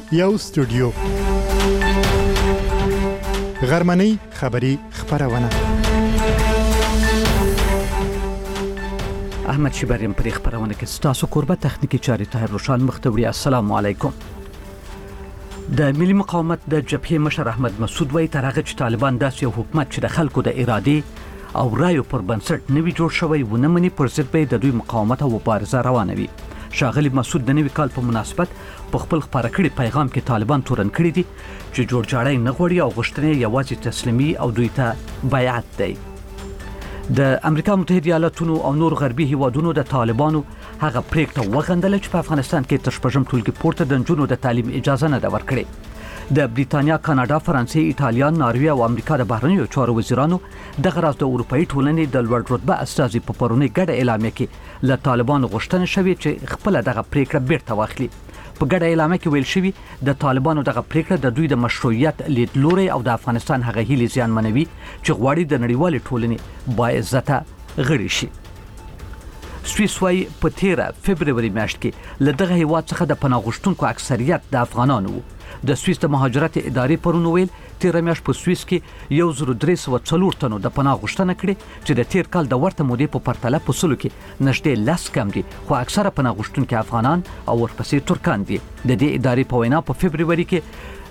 یو استودیو غرمنۍ خبری خبرونه احمد شیبریم پر خبرونه کې ستاسو قربت تخنیکی چاري طاهر روشان مختوری. السلام علیکم. د ملي مقاومت د جبهې مشر احمد مسعود وایي تر هغه چې طالبان داسې یو حکومت چې د خلکو د ارادې او رایو پر بنسټ نوي جوړ شوی ونه مني پر ضد به د دوی مقاومت او مبارزه روانه وي. ښاغلي مسعود د نوي کال په مناسبت په خپل خبره کړي پیغام کې طالبان تورن کړي دي چې جوړجاړی نه غواړي او غوښتنې یوازې تسلیمي او دوی ته بیعت دی. د امریکا متحده ایالاتونو او نور غربي هیوادونو د طالبانو هغه پریکړه وغندله چې په افغانستان کې تر شپږم ټولګي پورته د نجونو د تعلیم اجازه نه ده ورکړې. د بریتانیا، کاناډا، فرانسې، ایټالیا، ناروې او امریکا د بهرنیو چارو وزیرانو دغه راز د اروپאי ټولنې د لوړ رتبه استازي په پرونی ګډه اعلامیه کې له طالبانو غوښتنه شوې چې خپل دغه پریکړه بیرته واخلي. په ګډه اعلامیه کې ویل شوی د طالبانو دغه پریکړه د دوی د مشروعیت لیدلوري او د افغانستان هغه هیلې زیانمنوي چې غواړي د نړیوالې ټولنې باعزته غړي شي. سویس وايي په 13 فبرवरी میاشت کې له دغه هیواد څخه د پناه غوښتونکو اکثریت د افغانانو وو. د سویس د مهاجرت ادارې پرون ویل 13 میاشت په سویس کې 1304 تنو د پناه غوښتنه کړې چې د تیر کال د ورته مودې په پرتله په سلو کې نږدې 10 کم دي، خو اکثره پناه غوښتونکي افغانان او ورپسې ترکان دي. د دې ادارې په وینا په فبرवरी کې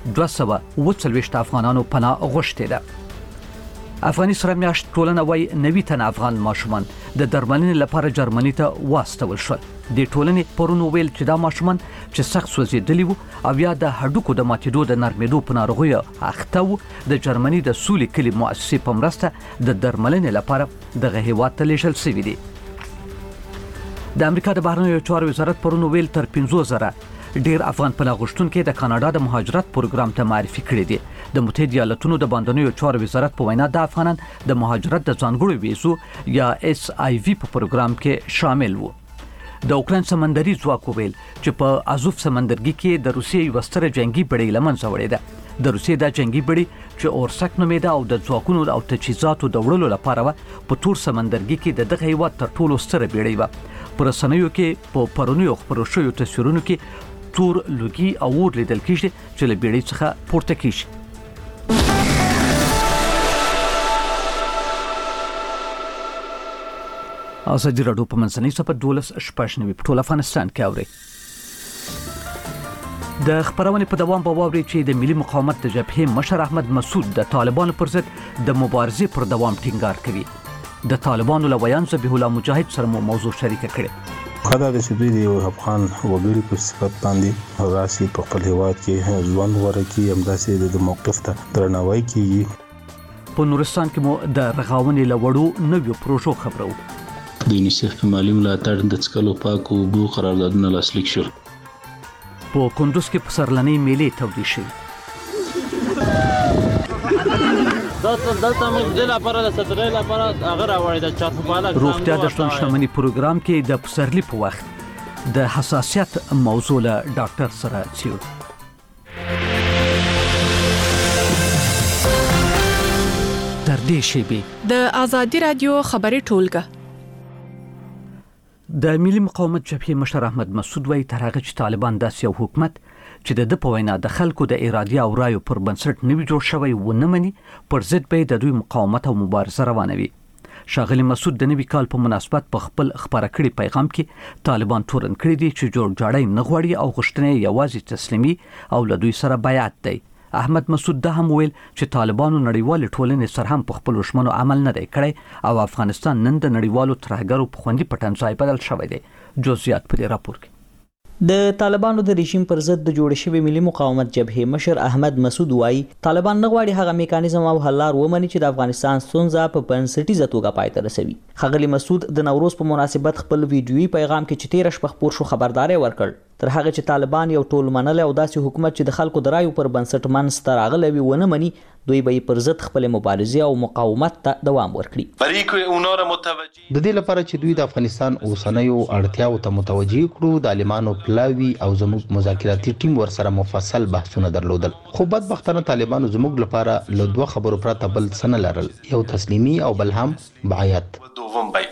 240 افغانانو پناه غوښتې ده. افغاني سره میاشت ټولنه وايي 90 تن افغان ماشومان د درملنې لپاره جرمني ته واستول شول. د ټولنې پرون ویل چې دا ماشومان چې سخت سوځېدلي وو او یا د هډوکو د ماتېدو د نرمېدو په ناروغیو اخته وو د جرمني د سولې کلي مؤسسې په مرسته د درملنې لپاره دغه هیواد ته لیږل شوي دي. د امریکا د بهرنیو چارو وزارت پرون ویل تر 15,000 ډیر افغان پناه غوښتونکي د کاناډا د مهاجرت پروګرام ته معرفي کړي دي. د متحده ایالاتونو د باندنیو چارو وزارت په وینا د افغانان د مهاجرت د ځانګړو ویزو یا SIV په پروګرام کې شامل وو. د اوکراین سمندري ځواک ویل چې په ازوف سمندرګي کې د روسیې یو ستره جنگي بړۍ لمنځه وړې ده. د روسیې د جنگي بړۍ چې اورسک نومېده او د ځواکونو او تجهیزاتو د وړلو لپاره په تور سمندرګي کې د دغه هیواد تر ټولو ستره بړۍ و. پر رسنیو کې په پرونیو خبرو شویو تصویرونو کې تور لوګي او اور لیدل کېږي چې له بړۍ څخه پورته کېږي. ازادي راډیو په منځنۍ صفحه 12 په ټول افغانستان کې اوري. د خبرونې په دوام به واوري چې د ملي مقاومت د جبهې مشر احمد مسعود د طالبانو پر ضد د مبارزې پر دوام ټینګار کوي. د طالبانو له ویان ذبیح الله مجاهد سره موضوع شریک کړي. خدا د سیدوی دی افغان وګړي په صفت باندې راسي په خپل هیواد کې ځوان ورکی همداسې د موقف ته درناوی کوي. په نورستان کې مو د رغاونې لوړو نویو پروژو خبرو. د یونیسف په مالی ملاتړ د څکلو پاکو اوبو قراردادونه لاسلیک شول. په کندوز کې په سرلنۍ میلې تودې شوې. روغتیا د ژوند شتمنۍ پروګرام کې د پسرلي په وخت د حساسیت موضوع له ډاکټر سره څیړو. تر دې شیبې د ازادي رادیو خبري ټولګه. د ملي مقاومت جبهې مشر احمد مسعود وایي تر هغه چې طالبان داسې یو حکومت چې د په وینا د خلکو د ارادې او رایو پر بنسټ نوي جوړ شوی ونه مني پر ضد به د دوی مقاومت او مبارزه روانوي. ښاغلي مسعود د نوي کال په مناسبت په خپل خبره کړي پیغام کې طالبان تورن کړي دي چې جوړجاړی نه غواړي او غوښتنې یوازې تسلیمي او له دوی سره بیعت دی. احمد مسعود ده هم ویل چې طالبانو نړیوال ټولنې سره هم په خپل ژمنو عمل نه دی کړی او افغانستان نن د نړیوالو ترهګرو په خوندي پټنځای بدل شوی دی. جزئیات په دې راپور کې. د طالبانو د رژیم پر ضد د جوړ شوی ملي مقاومت جبهې مشر احمد مسعود وایي طالبان نه غواړي هغه میکانیزم او حل لار ومني چې د افغانستان ستونزه په بنسټیزه توګه پای ته رسوي. ښاغلي مسعود د نوروز په مناسبت خپل ویډیویي پیغام کې چې 13 شپه خپور شو خبرداري ورکړ تر هغه چې طالبان یو ټول منل او داسې حکومت چې د خلکو د رایو پر بنسټ منځته راغلی وي ونه مني دوی به پر ضد خپل مبارزه او مقاومت ته دوام ورکړي. د دې لپاره چې دوی د افغانستان اوسنیو اړتیاو ته متوجي کړو د عالمانو پلاوی او زموږ مذاکراتي ټیم ورسره مفصل بحثونه درلودل. خو بدبختانه طالبانو زموږ لپاره له دوه خبرو پرته بل څه نه لرل، یو تسلیمي او بل هم بیعت.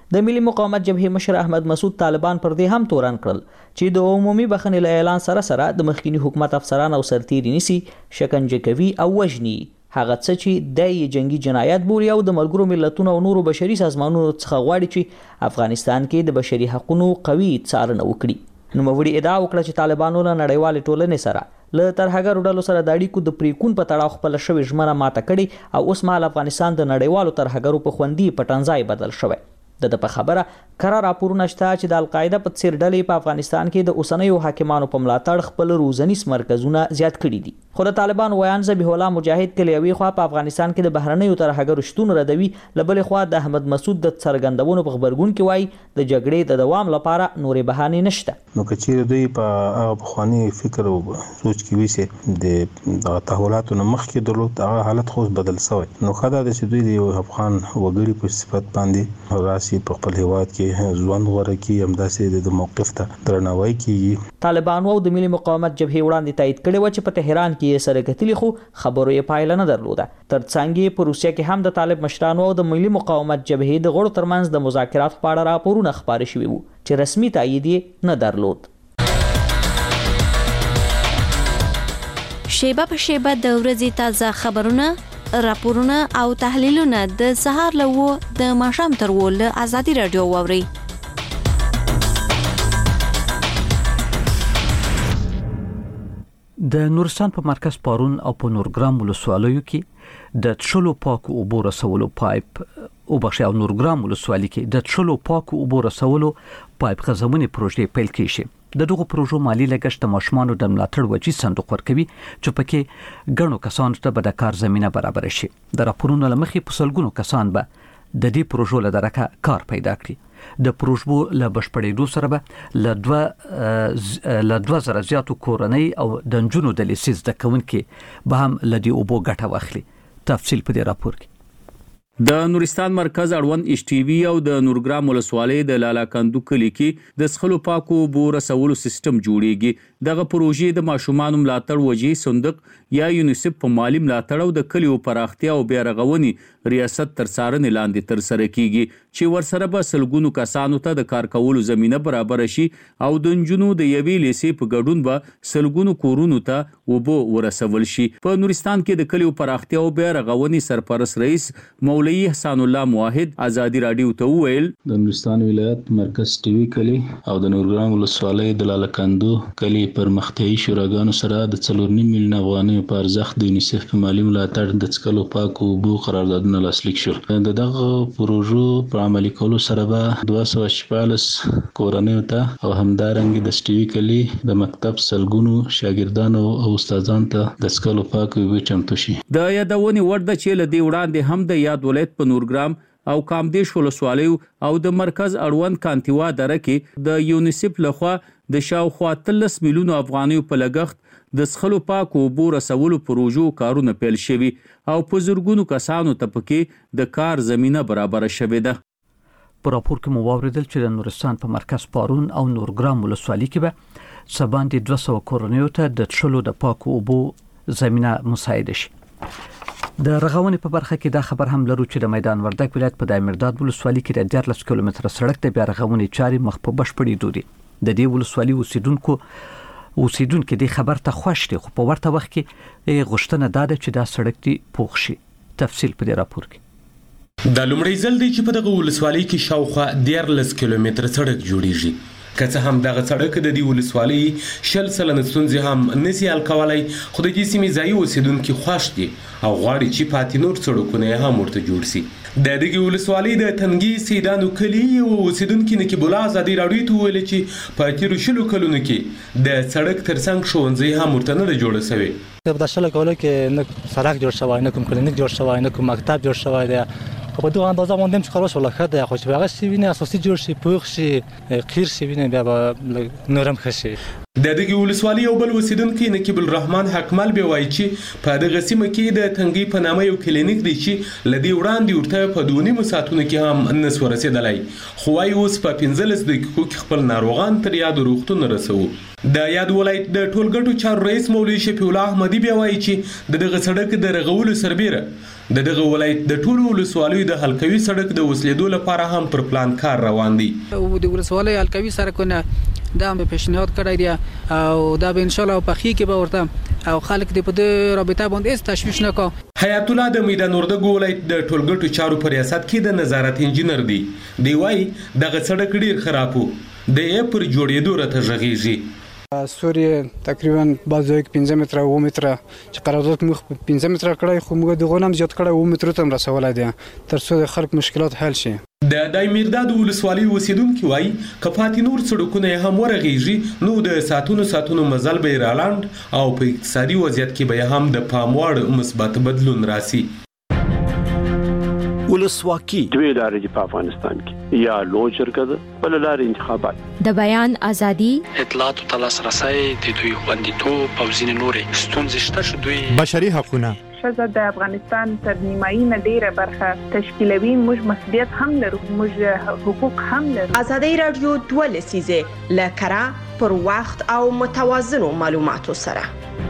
د ملي مقاومت جبهې مشر احمد مسعود طالبان پر دې هم تورن کړل چې د عمومي بخښنې له اعلان سره د مخکینی حکومت افسران او سرتیري نیسي، شکنجه کوي او وژني، هغه څه چې د جنگي جنایت بولي او د ملګرو ملتونو او نورو بشري سازمانونو څخه غواړي چې افغانستان کې د بشري حقوقو قوي څارنه وکړي. نوموړي ادعا وکړه چې طالبانو له نړیوال ټولنې سره له ترهګرو ډلو سره د اړیکو د پریکون په تړاو خپل شوی ژمنه ماته کړي او اوس مهال افغانستان د نړیوالو ترهګرو په خوندي پټنځای بدل شوی. د په خبره قرار راپورونه شته چې د القاعده په څیر ډلې په افغانستان کې د اوسنیو حاکمانو په ملاتړ خپل روزنیز مرکزونه زیات کړي دي. خو د طالبان ویان ذبیح الله مجاهد کلیوي خو په افغانستان کې د بهرنیو ترهګرو شتون ردوي، لبل خو د احمد مسعود د څرګندونو په خبرګون کې وایي د جګړې د دوام لپاره نورې بهانې نشته. نو کچیر دوی په هغه بخوانی فکر او سوچ کې ویسه د تحولاتو نه مخکې درلود، هغه حالت خو بدل شوی. نو خدای د چې دوی د افغان وګړي په صفت باندې راسي په خپل هیواد کې ځوان غوړه کې همداسې د موقف ته درناوی کیږي. طالبانو د ملي مقاومت جبهې وړاندې تایید کړي و چې په تهران کې سره کتلی خو خبرو یې پایله نه درلوده. ترڅنګ په روسیه کې هم د طالب مشرانو او د ملي مقاومت جبهې د غړو ترمنځ د مذاکراتو په اړه راپورونه خپاره شوي وو چې رسمي تایید یې نه درلود. شیبه په شیبه د ورځې تازه خبرونه، راپورونه او تحلیلونه د سهار له د ماښام تر له ازادي رادیو واوري. د نورستان په مرکز پارون او په نورګرام ولسوالیو کې د تشلو پاکو اوبو رسولو پایپ او بخښه او نورګرام ولسوالۍ کې د تشلو پاکو اوبو رسولو پایپ غځونې پروژې پیل کیږي. د دغه پروژو مالی لګښت د ماشومانو د ملاتړ وجې صندوق ورکوي چې پکې ګڼو کسانو ته به د کار زمينه برابر شي. د راپورونو لمخې په سلګونو کسان به د دې پروژو له درکه کار پیدا کړي. د پروژو له بشپړېدو سره به له 2000 زیاتو کورنۍ او د نجونو د لیسې زده کوونکي به هم له دې اوبو ګټه واخلي. تفصیل په دې راپور کې. د نورستان مرکز اړوند ایچ ټي وی او د نورګرام ولسوالۍ د لالاکندو کلی کې د څښلو پاکو اوبو رسولو سیستم جوړیږي. دغه پروژې د ماشومانو ملاتړ وجې صندوق یا یونیسف په مالی ملاتړ او د کلیو پراختیا او بیا رغونې ریاست تر څارنې لاندې تر سره کیږي چې ورسره به سلګونو کسانو ته د کار کولو زمينه برابر شي او د نجونو د یوې لیسې په ګډون به سلګونو کورونو ته اوبو ورسول شي. په نورستان کې د کلیو پراختیا او بیا رغونې سرپرست رئیس مولوي حسن الله موحد ازادي رادیو ته وویل د نورستان ولایت مرکز ټي وی کلی او د نورګرام ولسوالۍ د لالاکندو کلی پرمختیايي شوراګانو سره د 4.5 میلیون افغانۍ په ارزښت د یونیسف په مالی ملاتړ د څښلو پاکو اوبو قراردادونه لاسلیک شول. دغه پروژو په عملي کولو سره به 214 کورنیو ته او همدارنګه د سټي وی کلی د مکتب سلګونو شاګردانو او استادانو ته د څښلو پاکو اوبو چمتو شي. د یادونې وړ ده چې له دې وړاندې هم د یاد ولایت په نورګرام او کامدیش ولسوالیو او د مرکز اړوند کانتیوا دره کې د یونیسف لخوا د شاوخوا 13 میلیون افغانیو په لګښت د څښلو پاکو اوبو رسولو پروژو کارونه پیل شوي او په زرګونو کسانو ته پکې د کار زمينه برابر شوې ده. په راپور کې مو واوریدل چې د نورستان په مرکز پارون او نورګرام ولسوالۍ کې به سباندې 200 کورنیو ته د تشلو د پاکو اوبو زمينه مساعده شي. د رغونې په برخه کې دا خبر هم لرو چې د میدان وردګ ولایت په دایمرداد ولسوالۍ کې د 14 کیلومتره سړک د بیا رغونې چارې مخ په بشپړېدو دي. د دې ولسوالۍ اوسیدونکو د خبر ته خوښ دي، خو په ورته وخت کې غوښتنه ده چې دا سړک دی پوښ شي. تفصیل په دې راپور کې. د لومړي ځل دی چې په دغه ولسوالۍ کې شاوخوا 14 کیلومتره سړک جوړیږي. که څه هم دغه سړک د دې ولسوالۍ 10% ستونزې هم نسی حل کولای، خو د دې سیمې ځایي اوسیدونکو خوښ دي او غواړي چې پاتې نور سړکونه هم ورته جوړ شي. د دغه ولسوالۍ د تنګي سیدانو کلی او اوسیدونکو نکي بولا ازادي راډیو ته ویل چې په تیرو شلو کلونو کې د سړک ترڅنګ ښوونځي هم ورته نه جوړ شوی. په داسې کولو کې نه سړک جوړ شوی، نه کوم کلینیک جوړ شوی، نه کوم مکتب جوړ شوی دی. په دغه اندازه باندې چې خلاص ولا خده خو چې هغه سی ویني اساسي جوړ شي، پوښ شي، قیر شي، ویني بیا نورم خشي. د دغه ولسوالۍ یو بل اوسیدونکو نقیب الرحمن حکمل به وایي چې په دغه سیمه کې د تنګي په نامه یو کلینیک دی چې لدی وړاندې ورته په 2.5 ساعتونو کې هم نس ورسېدلای، خو وايي اوس په 15 دقیقو کې خپل ناروغان تر یاد روغتون رسو. د یاد ولایت د ټولګټو چارو رئیس مولوي شفیع الله احمدی به وایي چې دغه سړک د رغولو سربېره د دغه ولایت د ټولو ولسوالیو د حلقوي سړک د وسلیدو لپاره هم پر پلان کار روان دی. د ولسوالۍ حلقوي سړکونه دا هم پیشنهاد کړی دی او دا به ان شاء الله په خې کې به ورته او خلک د په دې رابطه باندې هیڅ تشویش نه کوي. حیات الله د میدان وردګو ولایت د ټولګټو چارو په ریاست کې د نظارت انجینر دی. دی وايي دغه سړک ډیر خراب وو د یې پر جوړېدو راته غږیږي. سوري تقریبا بعضی 15 متره و متره چې قرارداد موږ 15 متره کړای خو موږ دغه نام زیات کړای و متره ته رسولای دي تر څو د خلک مشکلات حل شي. د دایمیرداد ولسوالۍ اوسیدونکو وايي کفاتي نور سړکونه هم ورغېږي نو د ساتونو مزل به رالاند او په اقتصادي وضعیت کې به هم د پاموړ مثبت بدلون راسي. ولسواکي دوی لارې په افغانستان کې یا لوی شرکت بل لارې انتخابات د بیان ازادي اطلاعات او لاسرسي د دوی خوندیتوب او ځینې نورې ستونزې شته چې دوی بشري حقوقونه ښځه د افغانستان تر نیمایي نه ډیره برخه تشکیلوي. موږ مسؤلیت هم لرو، موږ حقوق هم لرو. ازادي رادیو 2 لسیزه لکرا پر وخت او متوازنو معلوماتو سره.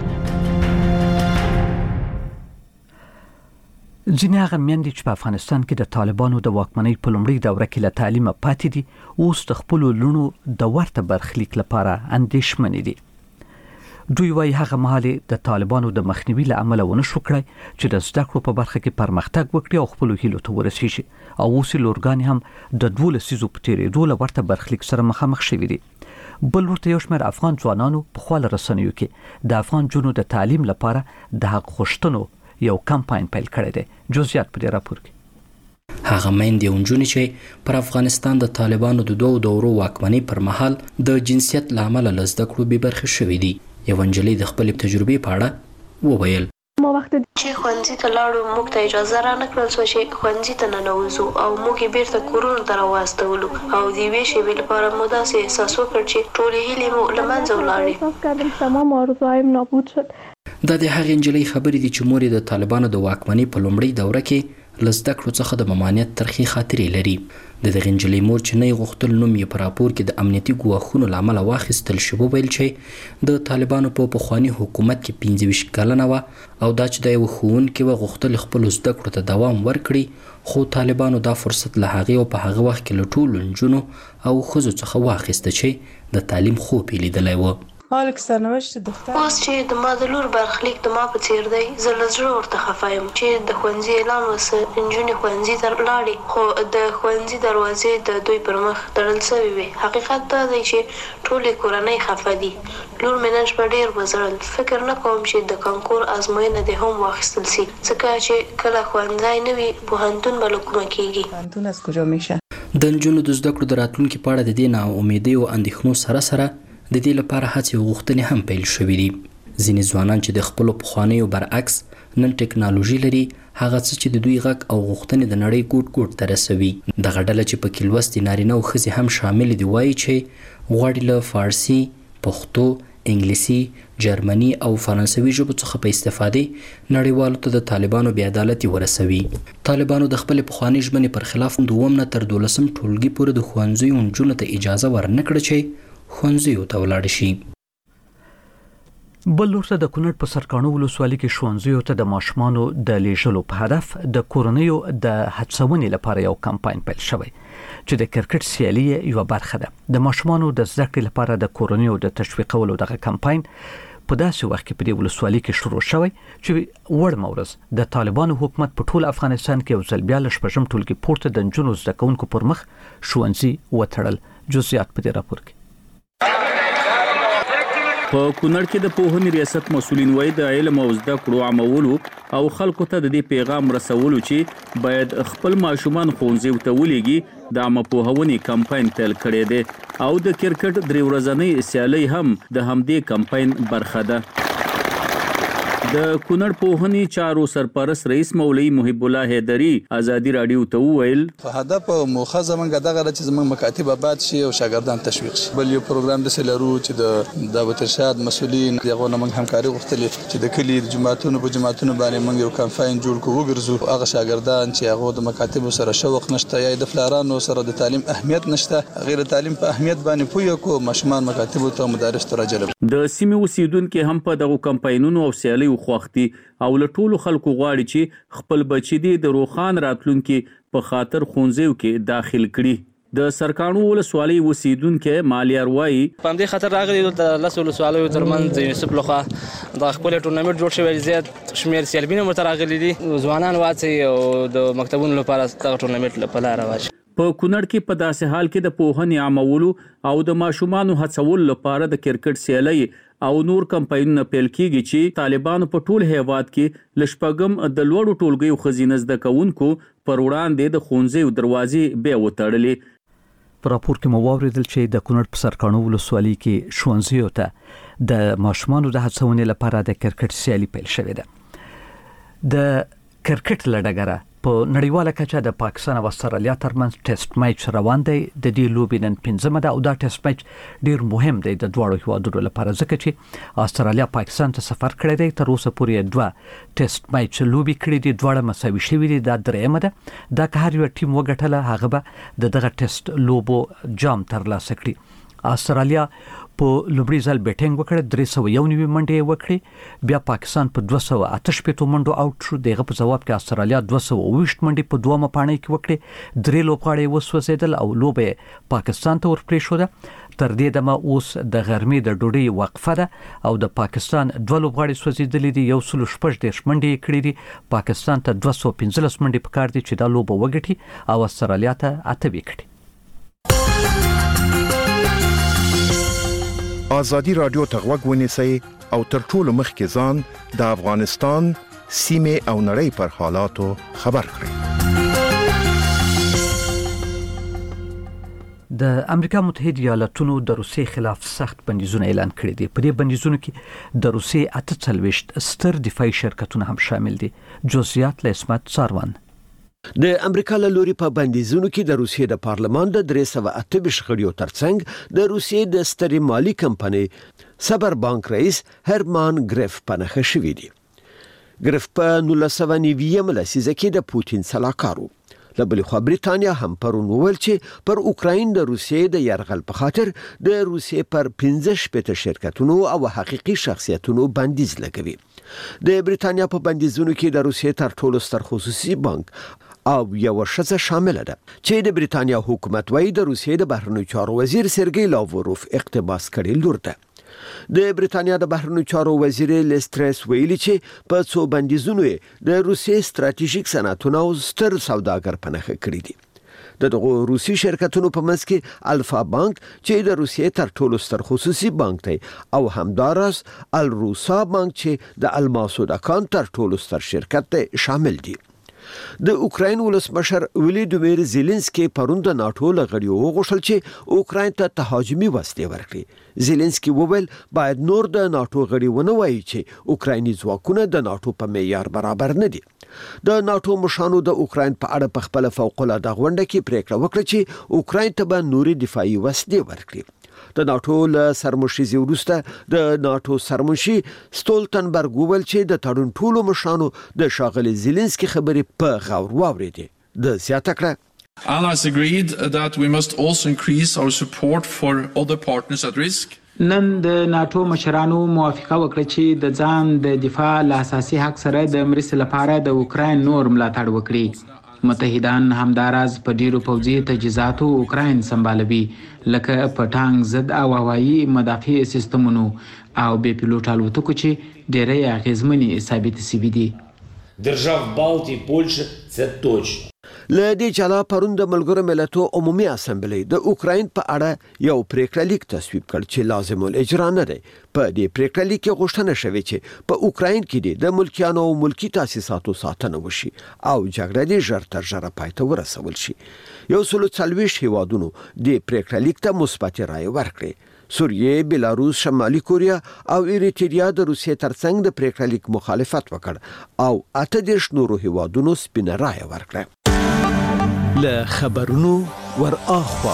ځینې هغه میندې چې په افغانستان کې د طالبانو د واکمنۍ په لومړۍ دوره کې له تعلیمه پاتې دي اوس د خپلو لوڼو د ورته برخلیک لپاره اندېښمنې دي. دوی وايي هغه مهال د طالبانو د مخنیوي له امله ونه شو کړی چې د زده کړو په برخه کې پرمختګ وکړي او خپلو هیلو ته ورسیږي او اوس لورګانې هم د 12 لسیزو په تېرېدو له ورته برخلیک سره مخامخ شوي دي. بل ورته یو شمېر افغان ځوانانو په خپل رسنیو کې د افغان جنو د تعلیم لپاره د حق غوښتنو یو کمپاین پیل کړی دی. جزئیات په دې راپور کې. هغه میندې او نجونې چې پر افغانستان د طالبانو د 2 دورو واکمنۍ پر مهال د جنسیت له امله له زده کړو بې برخې شوې دي. یوه نجلۍ د خپلې تجربې په اړه وویل. ما وخت چې ښوونځي ته لاړو موږ ته اجازه را نه کړل شوه چې ښوونځي ته ننوځو او موږ یې بیرته کورونو ته راواستولو او د یوې شېبې لپاره مو داسې احساس وکړ چې ټولې هیلې مو له منځه ولاړې. دا د هغې نجلۍ خبرې دي چې مور یې د طالبانو د واکمنۍ په لومړۍ دوره کې له زده کړو څخه د ممانعت ترخې خاطرې لري. د دغې نجلۍ مور چې نه یې غوښتل نوم یې په راپور کې د امنیتي ګواښونو له امله واخیستل شي وویل چې د طالبانو په پخواني حکومت کې 25 کلنه وه او دا چې د یوه ښوونکي وه غوښتل خپلو زده کړو ته دوام ورکړي خو طالبانو دا فرصت له هغې او په هغه وخت کې له ټولو نجونو او ښځو څخه واخیسته چې د تعلیم خوب یې لیدلی و. اوس چې د ما د لور برخلیک د ما په څیر دی زه له زړه ورته خفه یم چې د ښوونځي اعلان وسه نجونې ښوونځي ته لاړې خو د ښوونځي دروازې د دوی پر مخ تړل سوي وي. حقیقت دا دی چې ټولې کورنۍ خفه دي. لور مې نن شپه ډېر وزړل. فکر نه کوم چې د کانکور ازموینه دې هم واخیستل سي ځکه چې کله ښوونځی نه وي پوهنتون به له کومه کېږي. د نجونو د زده کړو د راتلونکي په اړه د دې ناامیدۍ او اندېښنو سره سره د دې لپاره هڅې او غوښتنې هم پیل شوې دي. ځینې ځوانان چې د خپلو پخوانیو برعکس نن ټکنالوژي لري هغه څه چې د دوی غږ او غوښتنې د نړۍ ګوټ ګوټ ته رسوي. دغه ډله چې پکې لوستې نارینه او ښځې هم شامل دي وایي چې غواړي له فارسي، پښتو، انګلیسي، جرمني او فرانسوي ژبو څخه په استفادې نړیوالو ته د طالبانو بې عدالتي ورسوي. طالبانو د خپلې پخوانۍ ژمنې پر خلاف 2 نه تر 12 ټولګي پورې د ښوونځیو نجونو ته اجازه ورنه کړه چې ښوونځیو ته ولاړ شي. بل ورته د کونړ په سرکاڼو ولسوالۍ کې ښوونځیو ته د ماشومانو د لیږلو په هدف د کورنیو د هڅونې لپاره یو کمپاین پیل شوی چې د کرکټ سیالي یوه برخه ده. د ماشومانو د زده کړې لپاره د کورنیو د تشویقولو دغه کمپاین په داسې وخت کې په دې ولسوالۍ کې شروع شوی چې وړمه ورځ د طالبانو حکومت په ټول افغانستان کې یو ځل بیا له 6 ټولګي پورته د نجونو زده کوونکو پر مخ ښوونځي وتړل. جزئیات په دې راپور کې. په کونړ کې د پوهنې ریاست مسؤلین وایي د علم او زده کړو عامولو او خلکو ته د دې پیغام رسولو چې باید خپل ماشومان ښوونځیو ته ولېږي د عامه پوهونې کمپاین پیل کړی دی او د کرکټ 3 ورځنۍ سیالۍ هم د همدې کمپاین برخه ده. د کونړ پوهنې چارو سرپرست رئیس مولوي محب الله حیدري ازادي رادیو ته وویل هدف او موخه زمونږ دغه چې زمونږ مکاتب آباد شي او شاګردان تشویق شي. بل یو پروګرام د سلرو چې د دعوت ارشاد مسؤلین دغه موږ همکاري غوښتلې چې د کلی جماعتونو باندې موږ یو کمپاین جوړ کوو وګرځو هغه شاګردان چې هغه د مکاتب سره شوق نشته یا د فلارانو سره د تعلیم اهمیت نشته غیر تعلیم په اهمیت باندې پوهه کو ماشومان مکاتب ته مدارس ته راجلب. د سیمې اوسیدونکو هم په دغه کمپاینونو او سیالیو خوښ دي او له ټولو خلکو غواړي چې خپل بچي دي د روښان راتلونکي په خاطر ښوونځیو کې داخل کړي. د سرکانو ولسوالۍ اوسیدونکي مالیار وایي په همدې خاطر راغلي د لسو ولسوالیو ترمنځ د یونیسف لخوا د خپل ټورنمنټ جوړ شوی زیات شمیر سیالبین هم راغلي دي ځوانان واڅي او د مکتبونو لپاره دغه ټورنمنټ په لار واچي. په کونړ کې په داسې حال کې د پوهنې عامولو او د ماشومانو هڅولو لپاره د کرکټ سیالۍ او نور کمپاینونه پیل کیږي چې طالبانو په ټول هیواد کې لشپګم د لوړو ټولګیو خزینه زده کوونکو پر وړاندې د ښوونځیو دروازې بیا وتړلې. په راپور کې مو واوریدل چې د کونړ په سرکانو ولسوالۍ کې ښوونځیو ته د ماشومانو د هڅونې لپاره د کرکټ سیالي پیل شوې ده. د کرکټ له ډګره په نړیواله کچه د پاکستان او استرالیا ترمنځ ټیسټ میچ روان دی. د دې لوبې نن 5مه ده او دا ټیسټ میچ ډیر مهم دی د دواړو هیوادونو لپاره ځکه چې استرالیا پاکستان ته سفر کړی دی. تر اوسه پورې 2 ټیسټ میچ لوبې کړې دي، دواړه مساوي شوي دي. دا 3مه ده. دا که هر یو ټیم وګټله هغه به دغه ټیسټ لوبو جام ترلاسه کړي. استرالیا په لومړي ځل بیټینګ وکړه، 391 منډې وکړې. بیا پاکستان په 288 منډو آوټ شو. دغه په جواب کې استرالیا 220 منډې په 2مه پاڼۍ کې وکړې. 3 لوبغاړي وسوځیدل او لوبه پاکستان ته ورپرې شو. تر دې دمه اوس د غرمې د ډوډۍ وقفه ده او د پاکستان 2 لوبغاړي سوځیدلې دي. 116 منډې کړې دي. پاکستان ته 215 منډې پکار دي چې دا لوبه وګټي او استرالیا ته 8 وکړي. آزادی رادیو ته غوږ ونیسئ او تر ټولو مخکې ځان د افغانستان سیمې او نړۍ پر حالاتو خبر کړئ. د امریکا متحده ایالاتونو د روسیې خلاف سخت بندیزونه اعلان کړي دي. په دې بندیزونو کې د روسیې 48 ستر دفاعي شرکتونه هم شامل دي. جزئیات له اسمت ساروان. د امریکا له لوري په بندیزونو کې د روسیې د پارلمان د 328 غړیو ترڅنګ د روسیې د سترې مالی کمپنۍ سبر بانک رئیس هرمان ګریف پنهخه شوی دی. ګریف په 1990 لسیزه کې د پوتین سلاکارو. له بلې خوا بریتانیا هم پرون وویل چې پر اوکراین د روسیې د یرغل په خاطر د روسیې پر 15 شرکتونو او حقيقي شخصیتونو بندیز لګوي. د بریتانیا په بندیزونو کې د روسیې تر ټولو ستر خصوصي بانک او یو ښځه شامل ده چې د بریتانیا حکومت وايي د روسیې د بهرنیو چارو وزیر سرګی لاوروف اقتباس کړي لور ده. د بریتانیا د بهرنیو چارو وزیر لیسترس ویلي چې په څو بندیزونو د روسیې ستراتیژیک صنعتونه او ستر سوداګر پنهخه کړي دي. دغه روسي شرکتونو په منځ کې الفا بانک چې د روسیې تر ټولو ستر خصوصي بانک دی او همدارس الروسا بانک چې د الماسو د کان تر ټولو ستر شرکت دی شامل دي. د اوکراین ولسمشر ولادیمیر زيلنسکي پرون د ناتو لغړیو وغوښتل چې اوکراین ته تهاجمي وسلې ورکړي. زيلنسکي وویل باید نور د ناتو غړي ونه وایي چې اوکرایني ځواکونه د ناتو په معیار برابر نه دي. د ناتو مشانو د اوکراین په اړه په خپل فوق العاده غونډه کې پریکړه وکړه چې اوکراین ته به نوري دفاعي وسلې ورکړي. د ناتو له سرمشيزي وروسته د ناتو سرمشي ستولتنبرګ وویل چې د تړون ټولو مشانو د شاغلي زيلنسکي خبرې په غور واوریدي. د زیاته کړه Allies agreed that we must also increase our support for other partners at risk. نن د ناتو مشرانو موافقه وکړه چې د ځان د دفاع له اساسي حق سره د مرستې لپاره د اوکراین نور ملاتړ وکړي. متحدان همداراز په ډیرو پوځي تجهیزاتو اوکراین سمبالوي لکه په ټانک ضد او هوایي مدافع سیستمونو او بې پیلوټ الوتکو چې ډېرې اغیزمنې ثابت شوي دي. Держав Балтії, Польщі – це точно. لدې جلا پرون د ملګرو ملتونو عمومي اسمبلی د اوکراین په اړه یو پریکړه لیک تصویب کړ چې لازم الاجرا نه دی. په دې پریکړه لیک کې غوښتنه شوې چې په اوکراین کې د ملکیانو او ملکی تاسیساتو ساتنه وشي او جګړه دې ژر تر ژره پای ته ورسول شي. 140 هیوادونو د پریکړه لیک ته مثبت رائے ورکړې. سوریه، بلاروس، شمالي کوریا او ایریټریا د روسیې ترڅنګ د پریکړه لیک مخالفت وکړ او 18 نورو هیوادونو سپینه رائے ورکړه. له خبرونو ور اخوا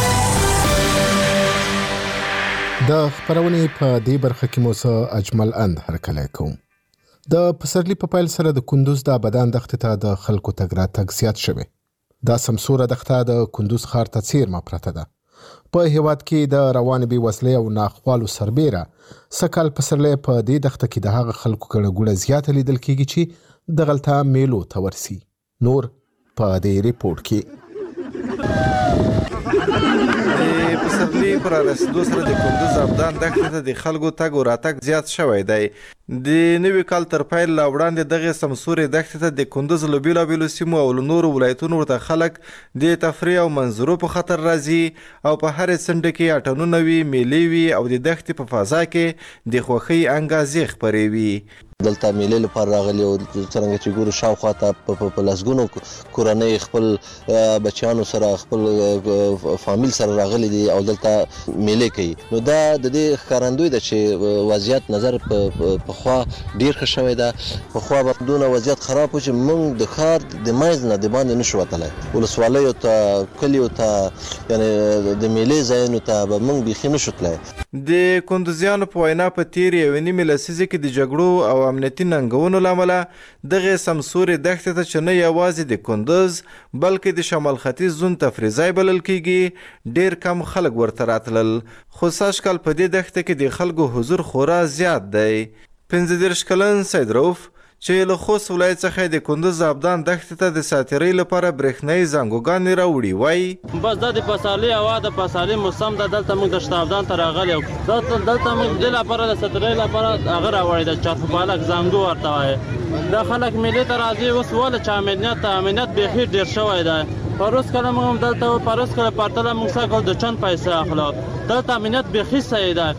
د خبرونې په دې برخه کې مو اجمل اند هرکلی کوم. د پسرلی په پیل سره د کندوز د آبادان دښتې ته د خلکو تګ راتګ زیات شوی. دا سمسوره دښته د کندوز ښار ته څیرمه پرته ده په هیواد کې د روان بې وسلې او ناخوالو سربیره سکهال پسرلی په دې دښته کې د هغه خلکو ګڼه ګوڼه زیاته لیدل کېږي چې دغلته میلو ته ورسي. نور په دې ریپورت کې. پسرلی پر رسیدو سره د کندوز ابدان دښتې ته د خلکو تګ او راتګ زیات شوی دی. د نوي کال تر پیل لا وړاندې دغې سمسورې دښتې ته د کندوز له بېلابېلو سیمو او له نورو ولایتونو ورته خلک د تفریح او منظرو په خاطر راځي او په هرې څنډه کې اټنونه وي، میلې وي او د دښتې په فضا کې د خوښۍ انګازې خپرې وي. دلته میلې لپاره راغلي او څرنګه چې ګورو شاوخوا ته په لسګونو کورنۍ خپل بچیانو سره خپل فامیل سره راغلي دي او دلته میلې کوي. نو دا د دې ښکارندوی ده چې وضعیت نظر پخوا ډیر ښه شوی ده. پخوا به دونه وضعیت خراب و چې موږ د ښار د منځ نه د باندې نشو وتلی. ولسوالیو ته کلیو ته یعنې د میلې ځایونو ته به موږ بیخي نشو تلی. د کندوزیانو په وینا په تېرې یوې نیمې لسیزې کې د جګړو او امنیتي ننګونو له امله دغې سمسورې دښتې ته چې نه یوازې د کندوز بلکې د شمال ختیځ زون تفریح ځای بلل کیږي ډیر کم خلک ورته راتلل. خو سږکال په دې دښته کې د خلکو حضور خورا زیات دی. 35 کلن سید رؤف چې له خوست ولایت څخه د کندوز ابدان دښتې ته د ساتیرۍ لپاره برېښنایي زنګوګانې راوړي وایي بس دا د پسرلي هوا د پسرلي موسم ده. دلته موږ د شته ابدان ته راغلي یو. دلته موږ د لپاره د ساتیرۍ لپاره هغه راوړی د چارپالک زنګو ورته وایي. دا خلک میلې ته راځي اوس ولې چې امنیت بیخي ډېر شوی دی. پروس کله موږ هم دلته پروس کله پرتله موږ سږکال د چند پیسې اخلو. دلته امنیت بیخي صحیح ده.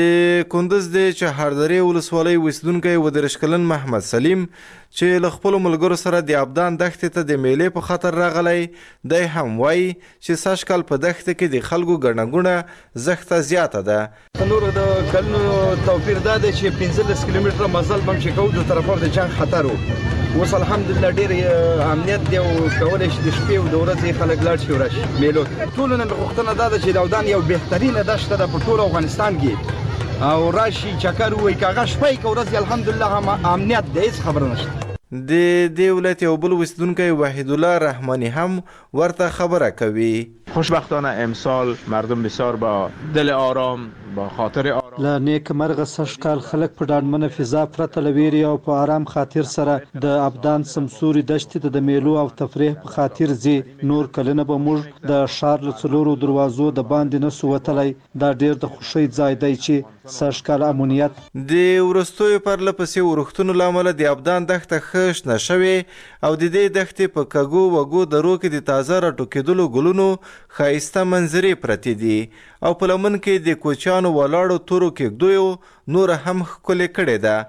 د کندوز د چهاردرې ولسوالۍ اوسېدونکی 32 کلن محمد سلیم چې له خپلو ملګرو سره د ابدان دښتې ته د میلې په خاطر راغلی دی هم وایي چې سږکال په دښته کې د خلکو ګڼه ګوڼه زښته زیاته ده. نور د کلونو توپیر دا دی چې 15 کیلومتره مزل به هم چې کوو د طرفه د جنګ خطر و. اوس الحمدلله ډېر امنیت دی او کولی شي د شپې او د ورځې خلک لاړ شي وراشي میلو ته. ټولو نه غوښتنه دا ده چې د ابدان یو بهترینه دښته ده په ټول افغانستان کې او راشي چکر ووایي که هغه شپه یې که ورځ یې الحمدلله امنیت دی، هېڅ خبره نشته. د دې ولایت یو بل اوسېدونکی وحید الله رحمانی هم ورته خبره کوي. خوشبختانه امسال مردم بسیار با دل آرام با خاطر آرام له نیک مرغه سږکال خلک په ډاډمنه فضا پرته له ویرې او په آرام خاطر سره د ابدان سمسوري دښتې ته د میلو او تفریح په خاطر ځي. نور کلونه به موږ د ښار له څلورو دروازو د باندې نسو وتلی. دا ډېر د خوښۍ ځای دی چې سږکال امنیت د وروستیو پرله پسې ورښتونو له امله د ابدان دښته ښه شنه شوې او د دې دښتې په کږو وږو درو کې د تازه راټوکېدلو ګلونو ښایسته منظرې پرتې دي او په لمن کې د کوچیانو ولاړو تورو کېږدیو نور هم ښکلې کړې ده.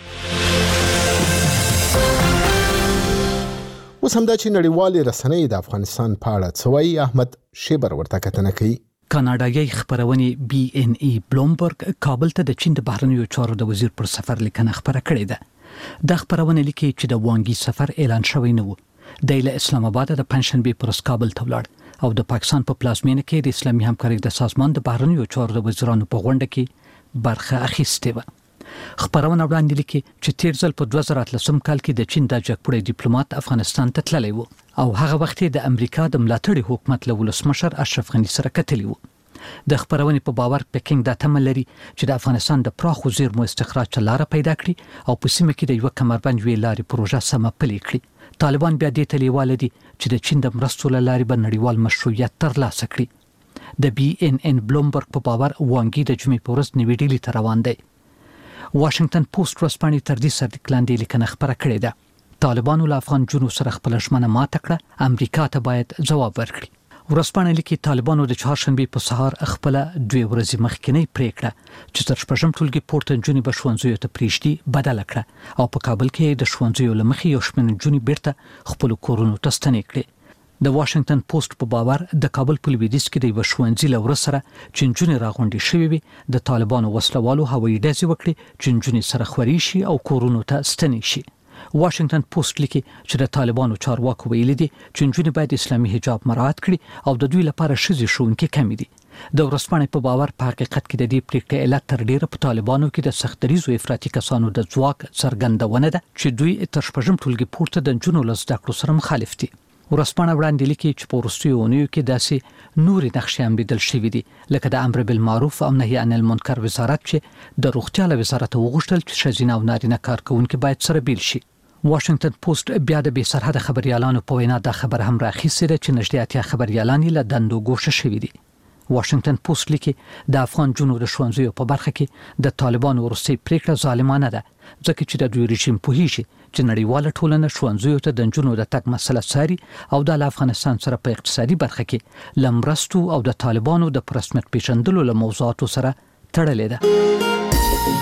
اوس همدا چې نړیوالې رسنۍ د افغانستان په اړه څه وایي، احمد شیبر ورته کتنه کوي. کاناډایي خبرونې BNE بلومبرګ کابل ته د چین د بهرنیو چارو د وزیر پر سفر لیکنه خبره کړې ده. د خبرونه لیکي چې د وانګي سفر اعلان شوی نه و. د اسلام آباد د پنځشنبه پر کابل ته ولاړ او د پاکستان په پلازمینه کې د اسلامي همکارۍ د سازمان د بهرنیو چارو د وزیرانو په غونډه کې برخه اخیستې و. خبرونه وړاندې لیکي چې تیر ځل په 2013 کال کې د چین د جګپوړي ډیپلوماټ افغانستان ته تللی و او هغه وخت د امریکا د ملاتړي حکومت له ولسمشر اشرف غني سره کتلی و. د خبرونې په باور پکینګ د تمل لري چې د افغانستان د پراخو زیرمو استخراج لاره پیدا کړي او په سیمه کې د یو کمربند ویل لارې پروژه سم پلي کړي. طالبان بیا دې ته لیواله دي چې د چین د مرستو له لارې به نړیوال مشروعیت ترلاسه کړي. د BNN بلومبرګ په باور وانګي د جمعې په ورځ نوې ډیلي ته روان دی. واشنگټن پوسټ ورځپاڼې تر دې سره لاندې لیکنه خبره کړې ده. طالبانو له افغان جنو سره خپل ژمنه ماته کړه، امریکا ته باید ځواب ورکړي. ورځپاڼه لیکي طالبانو د چهارشنبه په سهار خپل 2 ورځې مخکینی پریکړه چې تر شپږم ټولګي پورته نجونې به ښوونځیو ته پریږدي بدله کړه او په کابل کې د ښوونځیو له مخې یو شمېر نجونې بیرته خپل کورونو ته ستنې کړې. د واشنگټن پوسټ په باور د کابل په لویدیځ کې د یو ښوونځي له ور سره چې نجونې راغونډې شوې وي د طالبانو وسلوالو هوایي ډزې وکړي چې نجونې سره خوري شي او کورونو ته ستنې شي. واشنگټن پوسټ لیکي چې د طالبانو چارواکو ویلي دي چې نجونې باید اسلامي حجاب مراعات کړي او د دوی لپاره ښځې ښوونکي کمې دي. د ورځپاڼې په باور په حقیقت کې د دې پریکړې علت تر ډیره په طالبانو کې د سختدریزو افراطي کسانو د ځواک څرګندونه ده چې دوی تر شپږم ټولګي پورته د نجونو له زده کړو سره مخالف دي. ورسپانه وړاندې لیکي چې په وروستیو اونیو کې داسې نورې نقشې هم لیدل شوې دي لکه د امر بالمعروف او نهي عن المنکر وزارت چې د روغتیا له وزارت وغوښتل چې ښځینه او نارینه کارکوونکي باید سره بیل شي. واشنگټن پوسټ بیا د بې سرحده خبريالانو په وینا دا خبر هم راخیسته چې نږدې اتیا خبريالان له دندو ګوښه شوي دي. واشنگټن پوسټ لیکي د افغان جنوب د ښوونځیو په برخه کې د طالبانو وروستي پریکړه ظالمانه ده ځکه چې د دوی رژیم پوهیږي چې نړیواله ټولنه ښوونځیو ته د جنوب د تګ مسله څاري او د افغانستان سره په اقتصادي برخه کې لمرستو او د طالبانو د پرسمت پیژندلو له موضوعاتو سره تړلې ده.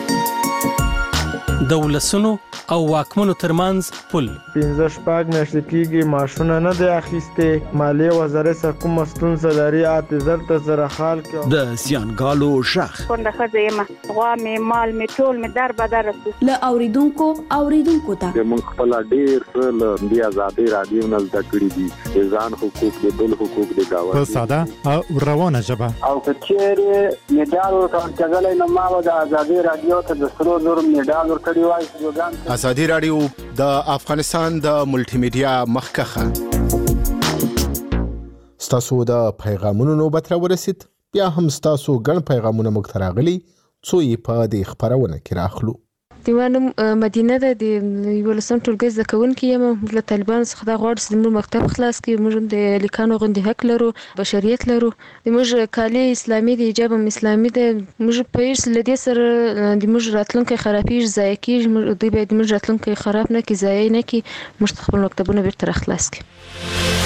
د ولسونو او واکمنو ترمنځ پل 15 میاشتې کېږي ماشونه نه دی اخیسته مالیه وزارت کوم ستونزه لري اعتذار ته سره حال کې د زیانګالو شخ څنګه خزیمه غوا می مال می ټول می در بدر له اوریدونکو ته موږ خپل ډیر له بیا آزادي رادیو نه زده کړی دي ځان حقوق د بل حقوق د گاوه په ساده او روانه ژبه او کچېره میډال ورکړل نو ما د آزادي رادیو ته د سرو نور میډال ورکړی وای. آزادي رادیو د افغانستان د ملټي میډیا مخکخه. ستاسو د پیغامونو نوبت را ورسید. بیا هم ستاسو ګڼ پیغامونه موږ ته راغلي څو یې په دې خبرونه کې راخلو. دیوانم مدینه ده د ولسم ټولګي زده کوونکي یم له طالبانو څخه دا غواړي چې موږ مکتب خلاص کړي موږ د لیکانو غوندي حق لرو بشریت لرو د موږ کالي اسلامي د حجاب اسلامي ده موږ په هیڅ لدی سره د موږ راتلونکي خرابېږي ضایع کیږي دوی باید موږ راتلونکي خراب نه کی ضایع نه کی موږ خپل مکتبونه بیرته خلاص کړي.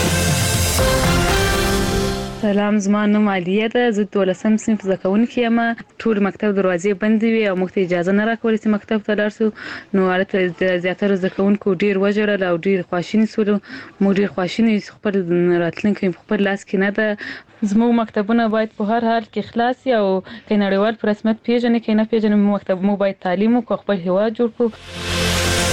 سلام زما نوم عالیه ده زه 12م صنف زده کوونکې یم ټول مکتب دروازې بندې وي او موږ ته اجازه نه راکوله چې مکتب ته لاړ شو نو هلته د زیاتره زده کوونکو ډېر وژړل او ډېر خواشیني شولو موږ ډېر خواشیني خپل راتلونکی خپل لاس کې نه ده زموږ مکتبونه باید په هر حال کې خلاص وي او که نړیوال په رسمیت پیژني که نه پیژني موږ باید تعلیم وکړو خپل هیواد جوړ کړو.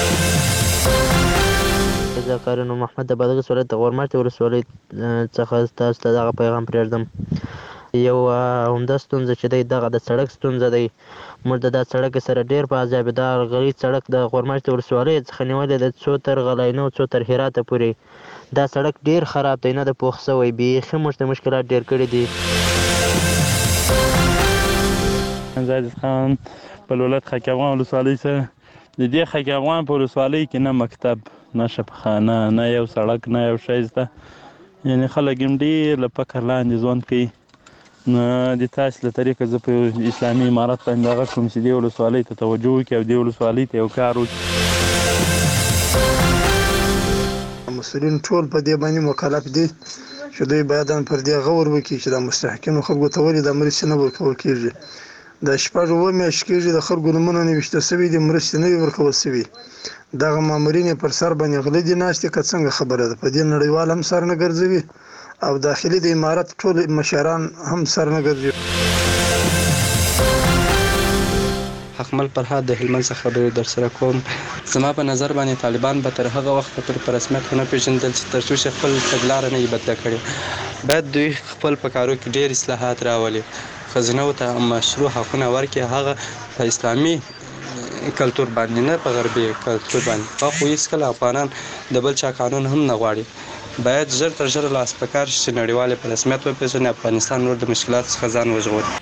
زه کارنو محمد د بادغیس ولایت د غورماټي ولسوالۍ څخه تاسو ته دغه پیغام پرېږدم. یو عمده ستونزه چې دی دغه د سړک ستونزه دی موږ د دا سړک سره ډېر په عذاب دا غلیظ سړک د غورماټي ولسوالۍ څخه نیولې د څو تر غلاینو څو تر هراته پورې دا سړک ډېر خراب دی نه د پوخ شوی بیخي موږ ته مشکلات ډېر کړي دي. زاهد خان په ولایت خاک افغان ولسوالۍ سره د دې خاک افغان په ولسوالۍ کې نه مکتب نه شفاخانه نه یو سړک نه یو شی شته یعنې خلک هم ډېر له فقر لاندې ژوند کوي نو د تاسې له طریقه زه په اسلامي امارت باندې دغه کوم چې دې ولسوالۍ ته توجه وکړي او دې ولسوالۍ ته یو کار وکړي. مسؤلین ټول په دې باندې مکلف دي چې دوی باید پر دې غور وکړي چې د مستحقینو خلکو ته ولې د مرستې نه ورکول کېږي. د شپږ اوه میاشتې کېږي د خلکو نومونه نوشته شوي دي مرستې نه وي ورکول شوي دغه مامورین پر سر باندې غلي دي ناستې که څنګه خبره ده په دې نړیوال هم سر نه ګرځوي او داخلي د امارت ټول مشران هم سر نه ګرځوي. حکمل فرهاد د هلمند څخه خبرې در سره کوم. زما په نظر باندې طالبان به تر هغه وخت پورې په رسمیت ونه پیژندل چې تر څو چې خپل تګلاره نه یې بدله کړې باید دوی خپل په کارو کې ډېر اصلاحات راولي ښځینو ته مشروع حقونه ورکړي هغه په اسلامي کلتور باندې نه په غربي کلتور باندې خو هېڅکله افغانان د بل چا قانون هم نه غواړي باید ژر تر ژره لاس په کار شي چې نړیوالې په رسمیت وپېژني افغانستان نور د مشکلاتو څخه ځان وژغوري.